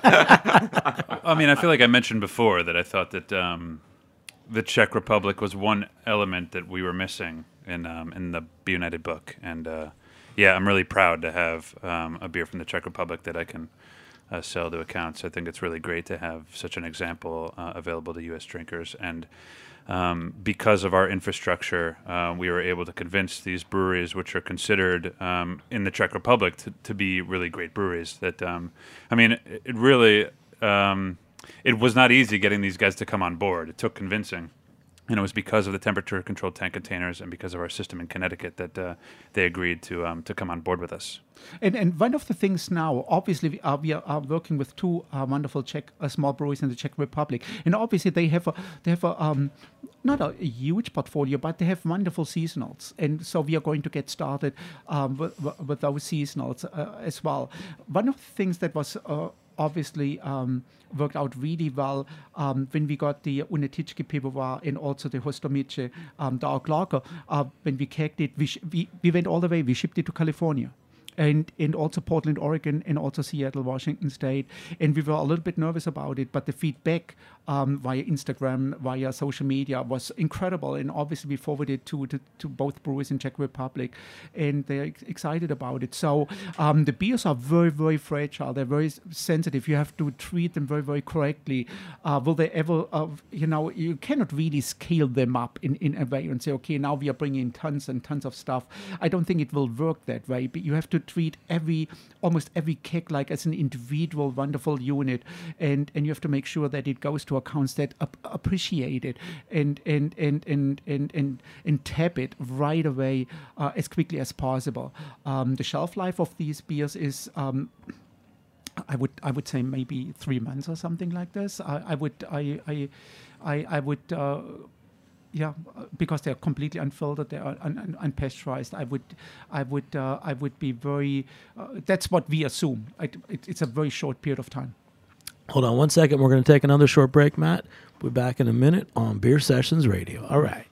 that? I mean, I feel like I mentioned before that I thought that um, the Czech Republic was one element that we were missing in um, in the Be United book. And, uh, yeah, I'm really proud to have um, a beer from the Czech Republic that I can uh, sell to accounts. I think it's really great to have such an example uh, available to U S drinkers. And Um, because of our infrastructure, uh, we were able to convince these breweries, which are considered um, in the Czech Republic to, to be really great breweries. That um, I mean, it, it really um, it was not easy getting these guys to come on board. It took convincing, and it was because of the temperature-controlled tank containers and because of our system in Connecticut that uh, they agreed to um, to come on board with us. And and one of the things now, obviously, we are, we are working with two uh, wonderful Czech uh, small breweries in the Czech Republic, and obviously they have a they have a um, not a, a huge portfolio, but they have wonderful seasonals, and so we are going to get started um, with, with those seasonals uh, as well. One of the things that was uh, obviously um, worked out really well um, when we got the Unetički Pivovar and also the Hostomice um, dark lager. Uh, when we kegged it, we, sh- we we went all the way. We shipped it to California. And, and also Portland, Oregon, and also Seattle, Washington State. And we were a little bit nervous about it, but the feedback um, via Instagram, via social media was incredible. And obviously we forwarded to, to, to both breweries in Czech Republic, and they're ex- excited about it. So um, the beers are very, very fragile. They're very sensitive. You have to treat them very, very correctly. Uh, will they ever, uh, you know, you cannot really scale them up in, in a way and say, okay, now we are bringing in tons and tons of stuff. I don't think it will work that way, but you have to treat every almost every keg like as an individual wonderful unit, and and you have to make sure that it goes to accounts that ap- appreciate it and and and and and and, and tap it right away uh, as quickly as possible. Um, the shelf life of these beers is um, I would I would say maybe three months or something like this. I, I would I I I, I would uh, yeah, because they're completely unfiltered, they are un- un- unpasteurized. I would, I would, uh, I would be very. Uh, that's what we assume. It, it, it's a very short period of time. Hold on one second. We're going to take another short break, Matt. We're back in a minute on Beer Sessions Radio. All right.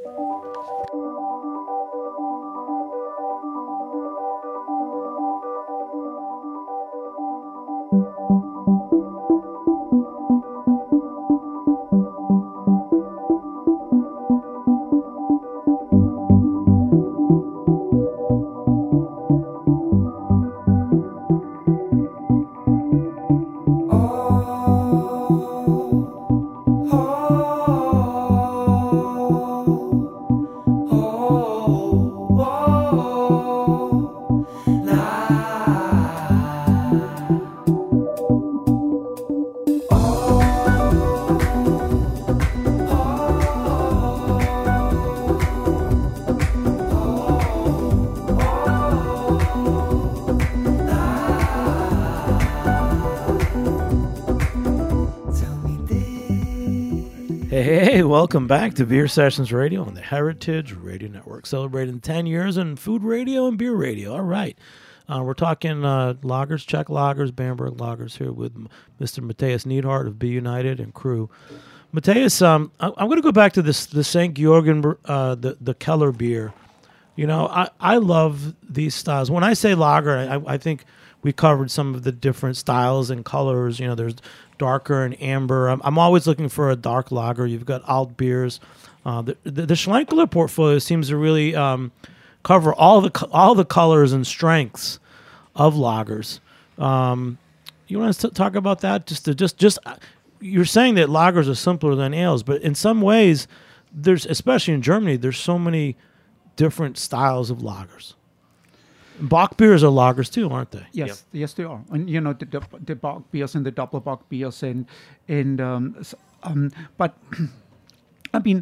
Hey, welcome back to Beer Sessions Radio on the Heritage Radio Network, celebrating ten years in food radio and beer radio. All right. Uh, we're talking uh, lagers, Czech lagers, Bamberg lagers here with Mister Matthias Neidhardt of Be United and crew. Matthias, um, I, I'm going to go back to this the Saint Georgen, uh, the, the Keller beer. You know, I, I love these styles. When I say lager, I, I think we covered some of the different styles and colors. You know, there's darker and amber. I'm, I'm always looking for a dark lager. You've got alt beers. Uh, the, the, the Schlenkler portfolio seems to really um, cover all the co- all the colors and strengths of lagers. Um, you want to talk about that? Just to just just you're saying that lagers are simpler than ales, but in some ways, there's especially in Germany, there's so many different styles of lagers. Bock beers are lagers too, aren't they? Yes, yep. yes, they are. And you know the the, the Bock beers and the double Bock beers and and um, um but I mean.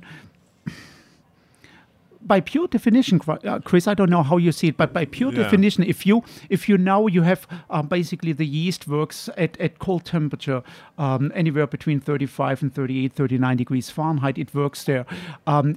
By pure definition, uh, Chris, I don't know how you see it, but by pure Yeah. definition, if you if you know you have uh, basically the yeast works at, at cold temperature, um, anywhere between thirty-five and thirty-eight, thirty-nine degrees Fahrenheit, it works there. Um,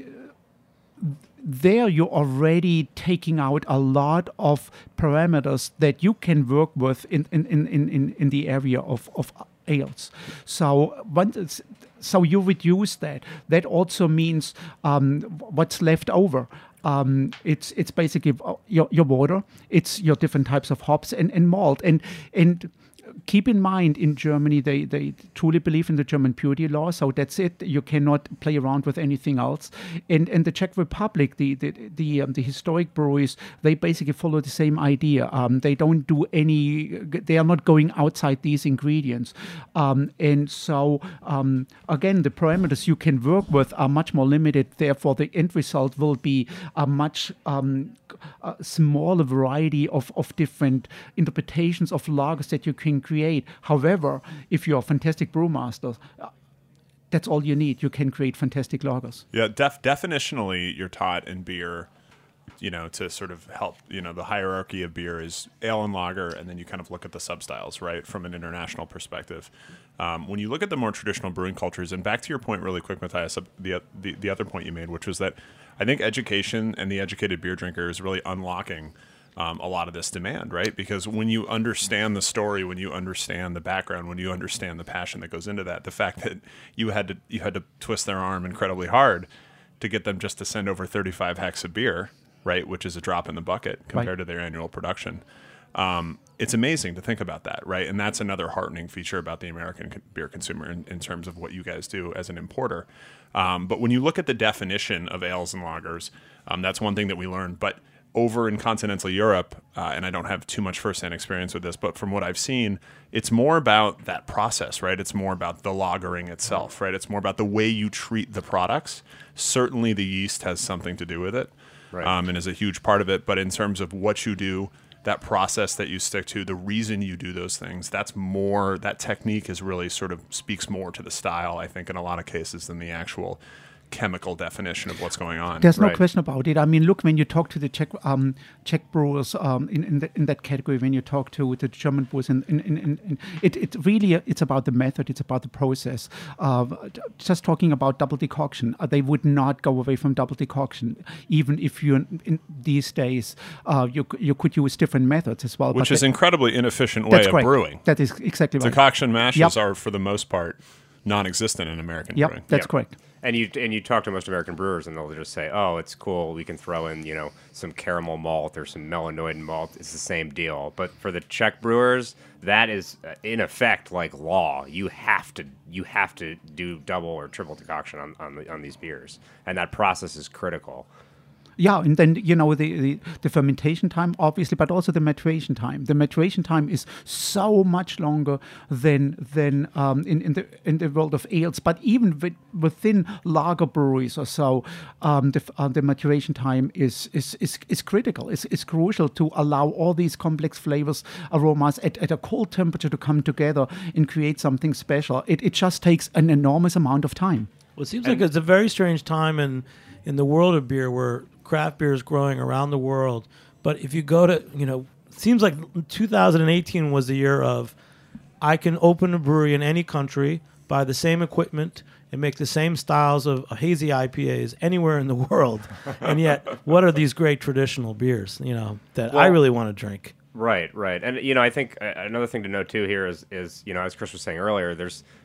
there you're already taking out a lot of parameters that you can work with in in, in, in, in the area of, of ales. So once it's, so you reduce that. That also means um, what's left over. Um, it's it's basically your, your water. It's your different types of hops and, and malt. And and keep in mind, in Germany, they, they truly believe in the German purity law. So that's it. You cannot play around with anything else. And in the Czech Republic, the the the, um, the historic breweries, they basically follow the same idea. Um, they don't do any. They are not going outside these ingredients. Um, and so um, again, the parameters you can work with are much more limited. Therefore, the end result will be a much um, a smaller variety of, of different interpretations of lagers that you can create. However, if you're a fantastic brewmaster, uh, that's all you need. You can create fantastic lagers. Yeah, def- definitionally, you're taught in beer, you know, to sort of help, you know, the hierarchy of beer is ale and lager, and then you kind of look at the substyles, right, from an international perspective. Um, when you look at the more traditional brewing cultures, and back to your point really quick, Matthias, the, the, the other point you made, which was that I think education and the educated beer drinker is really unlocking Um, a lot of this demand, right? Because when you understand the story, when you understand the background, when you understand the passion that goes into that, the fact that you had to you had to twist their arm incredibly hard to get them just to send over thirty-five hex of beer, right, which is a drop in the bucket compared right. to their annual production. Um, it's amazing to think about that, right? And that's another heartening feature about the American co- beer consumer in, in terms of what you guys do as an importer. Um, but when you look at the definition of ales and lagers, um, that's one thing that we learned. But over in continental Europe, uh, and I don't have too much firsthand experience with this, but from what I've seen, it's more about that process, right? It's more about the lagering itself, right? It's more about the way you treat the products. Certainly the yeast has something to do with it, Right. um, and is a huge part of it. But in terms of what you do, that process that you stick to, the reason you do those things, that's more, that technique is really sort of speaks more to the style, I think, in a lot of cases than the actual chemical definition of what's going on. There's no Right. question about it. I mean, look, when you talk to the Czech um, Czech brewers um, in in, the, in that category, when you talk to the German brewers, in, in, in, in, in it it really uh, it's about the method, it's about the process. Uh, just talking about double decoction, uh, they would not go away from double decoction, even if you in these days uh, you c- you could use different methods as well. Which but is that- an incredibly inefficient way that's of correct. brewing. That is exactly right. Decoction mashes Yep. are, for the most part, non-existent in American Yep, brewing. that's Yep. correct. And you and you talk to most American brewers, and they'll just say, "Oh, it's cool. We can throw in, you know, some caramel malt or some melanoid malt. It's the same deal." But for the Czech brewers, that is uh, in effect like law. You have to you have to do double or triple decoction on on, the, on these beers, and that process is critical. Yeah, and then, you know, the, the, the fermentation time, obviously, but also the maturation time. The maturation time is so much longer than than um, in, in the in the world of ales. But even with, within lager breweries or so, um, the, uh, the maturation time is is, is, is critical. It's, it's crucial to allow all these complex flavors, aromas at, at a cold temperature to come together and create something special. It, it just takes an enormous amount of time. Well, it seems like it's a very strange time in in the world of beer where craft beer is growing around the world. But if you go to, you know, it seems like two thousand eighteen was the year of I can open a brewery in any country, buy the same equipment, and make the same styles of hazy I P As anywhere in the world. And yet, what are these great traditional beers, you know, that I Well- really want to drink? Right, right, and you know, I think uh, another thing to note too here is, is you know, as Chris was saying earlier, there's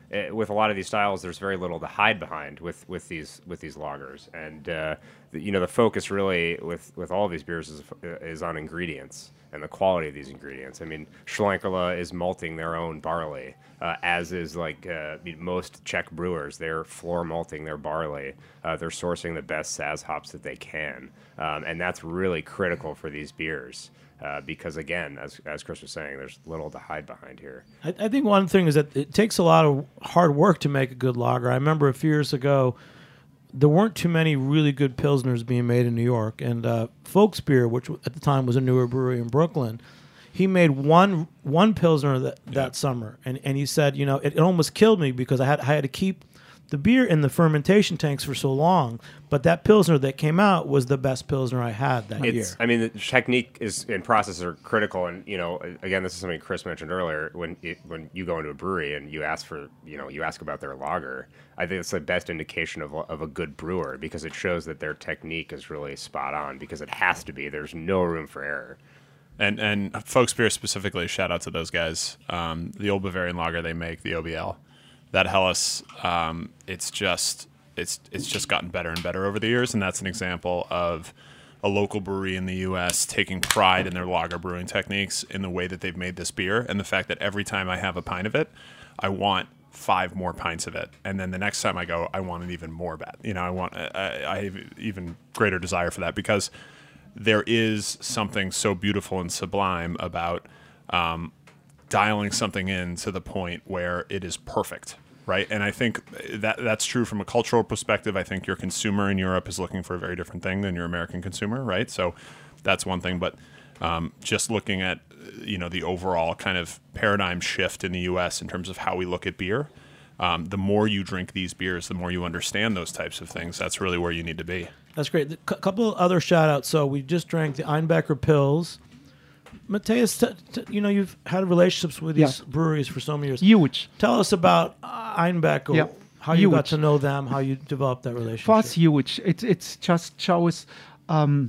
uh, with a lot of these styles, there's very little to hide behind with, with these with these lagers, and uh, the, you know the focus really with, with all of these beers is is on ingredients and the quality of these ingredients. I mean, Schlenkerla is malting their own barley, uh, as is like uh, most Czech brewers. They're floor malting their barley. Uh, they're sourcing the best Saaz hops that they can, um, and that's really critical for these beers. Uh, because again, as as Chris was saying, there's little to hide behind here. I, I think one thing is that it takes a lot of hard work to make a good lager. I remember a few years ago, there weren't too many really good Pilsners being made in New York. And uh, Folksbier, which at the time was a newer brewery in Brooklyn, he made one one Pilsner that, that yeah. summer. And, and he said, you know, it, it almost killed me because I had I had to keep the beer in the fermentation tanks for so long, but that Pilsner that came out was the best Pilsner I had that it's, year. I mean, the technique is and process are critical, and you know, again, this is something Chris mentioned earlier. When it, when you go into a brewery and you ask for, you know, you ask about their lager, I think it's the best indication of of a good brewer because it shows that their technique is really spot on because it has to be. There's no room for error. And and Folksbier specifically, shout out to those guys. Um, the Old Bavarian Lager they make, the O B L. That Helles, um, it's just it's it's just gotten better and better over the years, and that's an example of a local brewery in the U S taking pride in their lager brewing techniques in the way that they've made this beer, and the fact that every time I have a pint of it, I want five more pints of it, and then the next time I go, I want an even more bad. You know, I want I, I have even greater desire for that because there is something so beautiful and sublime about um, dialing something in to the point where it is perfect, right? And I think that that's true from a cultural perspective. I think your consumer in Europe is looking for a very different thing than your American consumer, right? So that's one thing. But um, just looking at, you know, the overall kind of paradigm shift in the U S in terms of how we look at beer, um, the more you drink these beers, the more you understand those types of things. That's really where you need to be. That's great. A couple of other shout outs. So we just drank the Einbecker Pils. Matthias, t- t- you know, you've had relationships with these yeah. breweries for so many years. Huge. Tell us about uh, Einbecker, yeah. how you huge. got to know them, how you developed that relationship. For us, huge. It it's just shows um,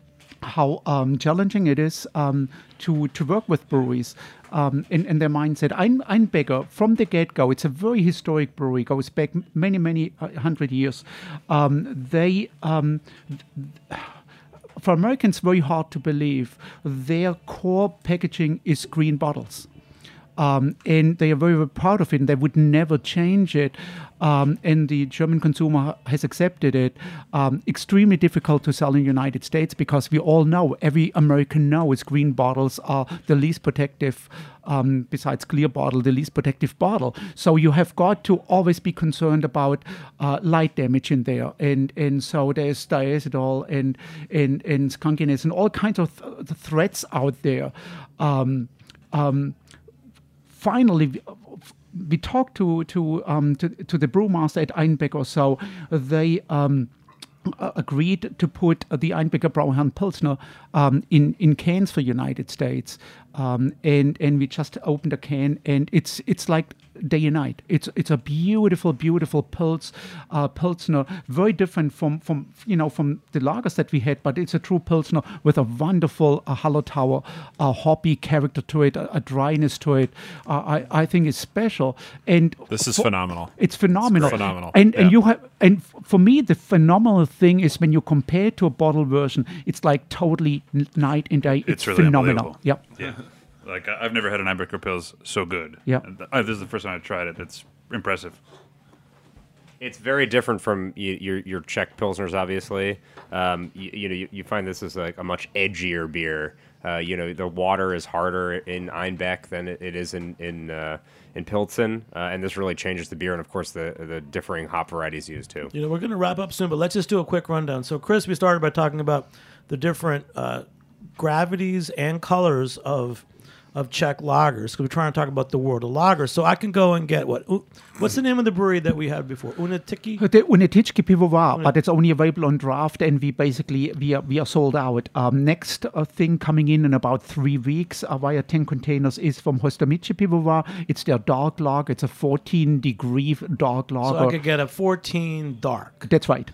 how um, challenging it is um, to, to work with breweries um, in, in their mindset. Ein, Einbecker, from the get-go, it's a very historic brewery, goes back many, many uh, hundred years. Um, they... Um, th- For Americans, very hard to believe. Their core packaging is green bottles. Um, and they are very, very proud of it, and they would never change it. Um, and the German consumer has accepted it. Um, extremely difficult to sell in the United States because we all know, every American knows green bottles are the least protective, um, besides clear bottle, the least protective bottle. So you have got to always be concerned about uh, light damage in there. And and so there's diacetyl and, and, and skunkiness and all kinds of th- threats out there. Um, um, Finally, we, we talked to to, um, to to the brewmaster at Einbecker, so they um, uh, agreed to put the Einbecker Brauherrn Pilsner um, in in cans for United States, um, and and we just opened a can, and it's it's like day and night. It's it's a beautiful, beautiful Pils, uh, Pilsner, very different from, from you know from the lagers that we had, but it's a true Pilsner with a wonderful uh, Hallertauer, a hoppy character to it, a, a dryness to it. Uh, I I think it's special. And this is for, phenomenal. It's phenomenal. It's phenomenal. And yeah. and you have and for me the phenomenal thing is when you compare it to a bottle version, it's like totally n- night and day. It's, it's really phenomenal. Yep. Yeah. Like, I've never had an Einbecker Pils so good. Yeah. This is the first time I tried it. It's impressive. It's very different from y- your your Czech Pilsners, obviously. Um, you, you know, you, you find this is like a much edgier beer. Uh, you know, the water is harder in Einbeck than it, it is in in uh, in Pilsen, uh, and this really changes the beer, and of course the the differing hop varieties used too. You know, we're going to wrap up soon, but let's just do a quick rundown. So, Chris, we started by talking about the different uh, gravities and colors of of Czech lagers, because we're trying to talk about the world of lagers. So I can go and get what? What's the name of the brewery that we had before? Uneticky? The Uneticky Pivovar, but it's only available on draft, and we basically we are we are sold out. Um, next uh, thing coming in in about three weeks uh, via ten containers is from Hostamice Pivovar. It's their dark lager. It's a fourteen degree dark lager. So I could get a fourteen dark. That's right.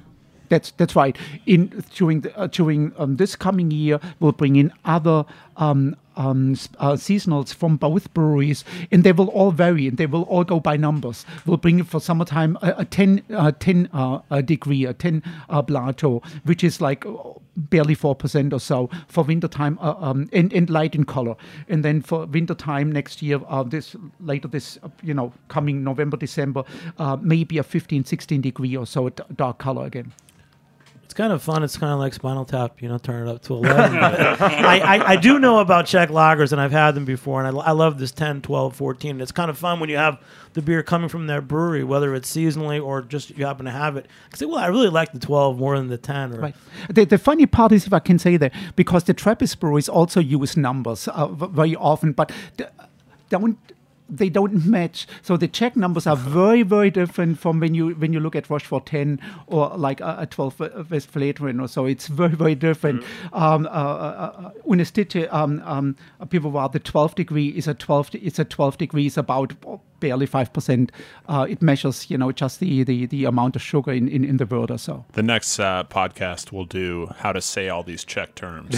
That's that's right. In during the, uh, during um, this coming year, we'll bring in other um, um, s- uh, seasonals from both breweries, and they will all vary, and they will all go by numbers. We'll bring in for summertime a, a ten, uh, ten uh, uh, degree, a ten uh, Blato, which is like uh, barely four percent or so. For wintertime, uh, um, and, and light in color, and then for wintertime next year, uh, this later this uh, you know coming November December, uh, maybe a fifteen, sixteen degree or so, a d- dark color again. It's kind of fun. It's kind of like Spinal Tap, you know, turn it up to eleven. I, I, I do know about Czech lagers, and I've had them before, and I, I love this ten, twelve, fourteen. It's kind of fun when you have the beer coming from their brewery, whether it's seasonally or just you happen to have it. I say, well, I really like the twelve more than the ten. Or, Right. The, the funny part is, if I can say that, because the Trappist breweries also use numbers uh, v- very often, but d- don't they don't match. So the Czech numbers are very, very different from when you when you look at Rochefort ten or like a, a twelve Westfalen or so. It's very, very different. Mm. Um, uh, uh, Unestiche, um, um, people are the twelve degree is a twelve. It's a twelve degrees about barely five percent. Uh, it measures, you know, just the, the, the amount of sugar in, in, in the wort or so. The next uh, podcast will do how to say all these Czech terms.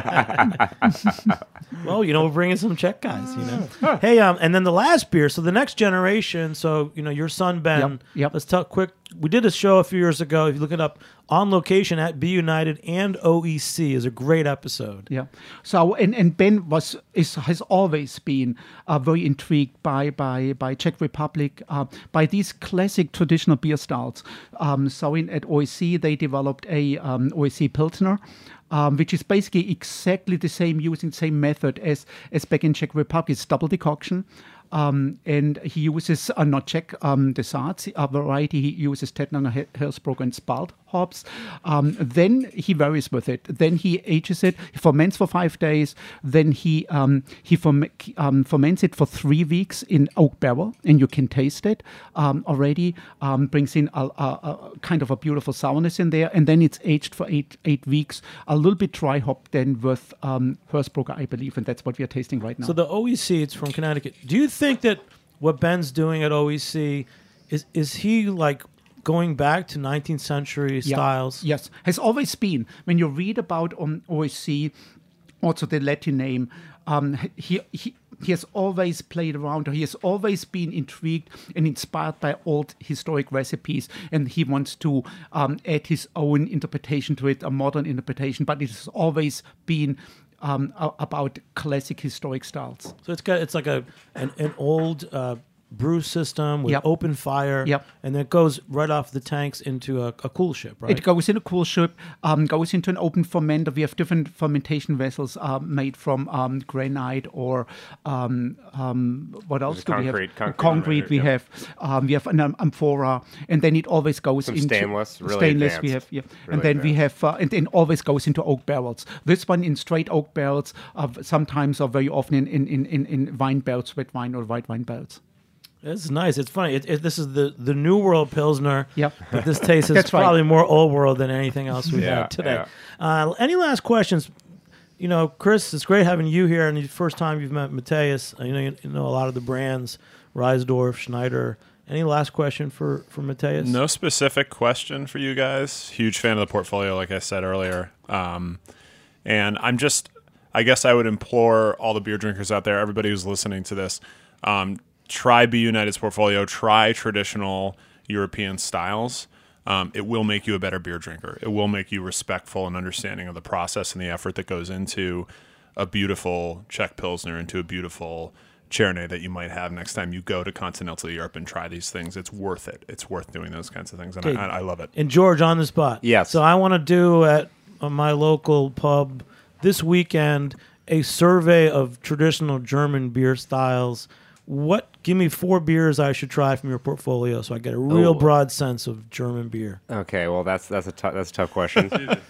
Well, you know, we're bringing some Czech guys, you know. Hey, um, and then the last beer, so the next generation, so, you know, your son, Ben, Yep, yep. let's talk quick. We did a show a few years ago. If you look it up, On Location at Be United and O E C is a great episode. Yeah. So and, and Ben was is has always been uh, very intrigued by by by Czech Republic, uh, by these classic traditional beer styles. Um, so in at O E C they developed a um, O E C Pilsner. Um, which is basically exactly the same, using the same method as, as back in Czech Republic. It's double decoction. Um, and he uses uh, not Czech um, desserts, a variety. He uses Tettnanger, Hersbruck, and Spalt hops. Um, then he varies with it. Then he ages it, he ferments for five days. Then he um, he ferm- um, ferments it for three weeks in oak barrel, and you can taste it um, already. Um, brings in a, a, a kind of a beautiful sourness in there, and then it's aged for eight eight weeks. A little bit dry hop then with um, Hersbrucker, I believe, and that's what we are tasting right now. So the O E C, it's from Connecticut. Do you think that what Ben's doing at O E C is is he like going back to nineteenth century Yeah. styles? Yes, has always been. When you read about um, O E C, also the Latin name, um, he, he he has always played around. He has always been intrigued and inspired by old historic recipes, and he wants to um, add his own interpretation to it, a modern interpretation. But it has always been um, a- about classic historic styles. So it's got it's like a an, an old uh, brew system with Yep. open fire, Yep. and then it goes right off the tanks into a, a cool ship, right? It goes in a cool ship, um, goes into an open fermenter. We have different fermentation vessels uh, made from um, granite or um, um, what else do we concrete- have? concrete, we yeah. have. Um, we have an um, amphora, and then it always goes Some into stainless, really stainless. We have, advanced. yeah, Really and then we advanced. have, uh, and then always goes into oak barrels. This one in straight oak barrels, uh, sometimes or very often in in, in, in in wine barrels, red wine or white wine barrels. It's nice. It's funny. It, it, this is the, the New World Pilsner. Yep. But this taste is That's right. probably more Old World than anything else we've Yeah, had today. yeah. Uh, any last questions? You know, Chris, it's great having you here. And the first time you've met Matthias, you know, you, you know a lot of the brands, Reisdorf, Schneider. Any last question for, for Matthias? No specific question for you guys. Huge fan of the portfolio, like I said earlier. Um, and I'm just, I guess I would implore all the beer drinkers out there, everybody who's listening to this, um, try Be United's portfolio, try traditional European styles. Um, it will make you a better beer drinker. It will make you respectful and understanding of the process and the effort that goes into a beautiful Czech Pilsner, into a beautiful Chardonnay that you might have next time you go to continental Europe and try these things. It's worth it. It's worth doing those kinds of things, and Okay. I, I love it. And George, on the spot. Yes. So I want to do at uh, my local pub this weekend a survey of traditional German beer styles. What? Give me four beers I should try from your portfolio, so I get a real Oh. broad sense of German beer. Okay, well that's that's a tou- that's a tough question.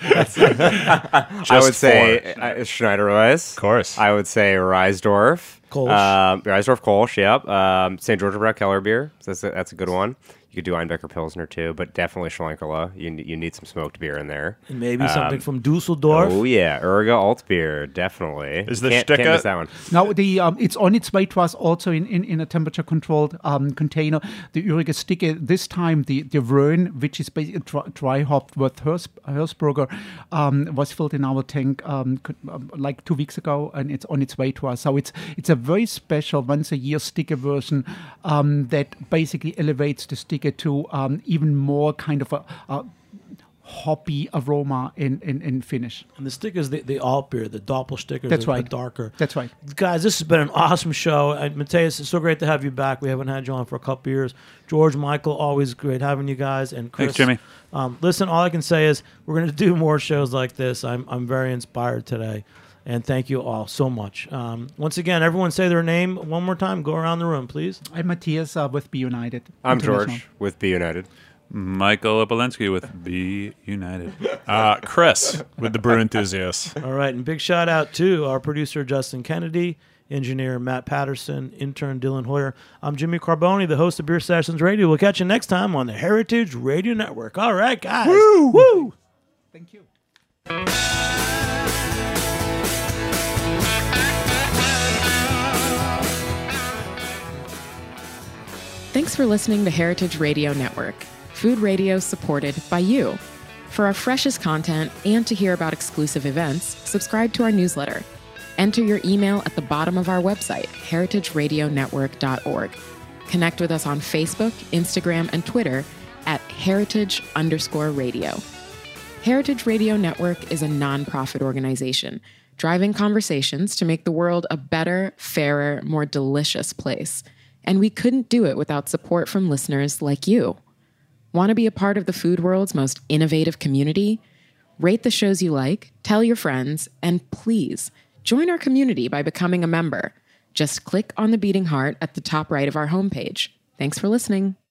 I would say uh, Schneider Weiss. Of course. I would say Reisdorf. Kolsch. Um, Reisdorf Kolsch, yep. Um, Saint Georgebrecht Keller beer. That's a, that's a good one. You could do Einbecker Pilsner too, but definitely Schlenkerla. You you need some smoked beer in there. And maybe Um, something from Dusseldorf. Oh yeah, Urga Alt beer, definitely. Is the can't, can't Sticka- miss that one? Now the um, it's on its way to us also in, in, in a temperature temperature-controlled um, container. The Uriger sticker, this time the, the Rhön, which is basically dry, dry hopped with Hers, Hersberger, um, was filled in our tank um, could, um, like two weeks ago, and it's on its way to us. So it's it's a very special once-a-year sticker version um, that basically elevates the sticker to um, even more kind of a, a hoppy aroma in, in, in finish. And the stickers, the, the alt beer, the Doppel stickers, That's are, right. are darker. That's right. Guys, this has been an awesome show. And Matthias, it's so great to have you back. We haven't had you on for a couple years. George, Michael, always great having you guys. And Chris, thanks, Jimmy. Um, listen, all I can say is we're going to do more shows like this. I'm I'm very inspired today. And thank you all so much. Um, once again, everyone say their name one more time. Go around the room, please. I'm Matthias uh, with Be United. I'm George with Be United. Michael Opolensky with Be United. Uh, Chris with the Brew Enthusiasts. All right, and big shout out to our producer, Justin Kennedy, engineer Matt Patterson, intern Dylan Hoyer. I'm Jimmy Carboni, the host of Beer Sessions Radio. We'll catch you next time on the Heritage Radio Network. All right, guys. Woo! Woo! Thank you. Thanks for listening to Heritage Radio Network, food radio supported by you. For our freshest content and to hear about exclusive events, subscribe to our newsletter. Enter your email at the bottom of our website, heritage radio network dot org. Connect with us on Facebook, Instagram, and Twitter at heritage underscore radio. Heritage Radio Network is a nonprofit organization driving conversations to make the world a better, fairer, more delicious place. And we couldn't do it without support from listeners like you. Want to be a part of the food world's most innovative community? Rate the shows you like, tell your friends, and please join our community by becoming a member. Just click on the beating heart at the top right of our homepage. Thanks for listening.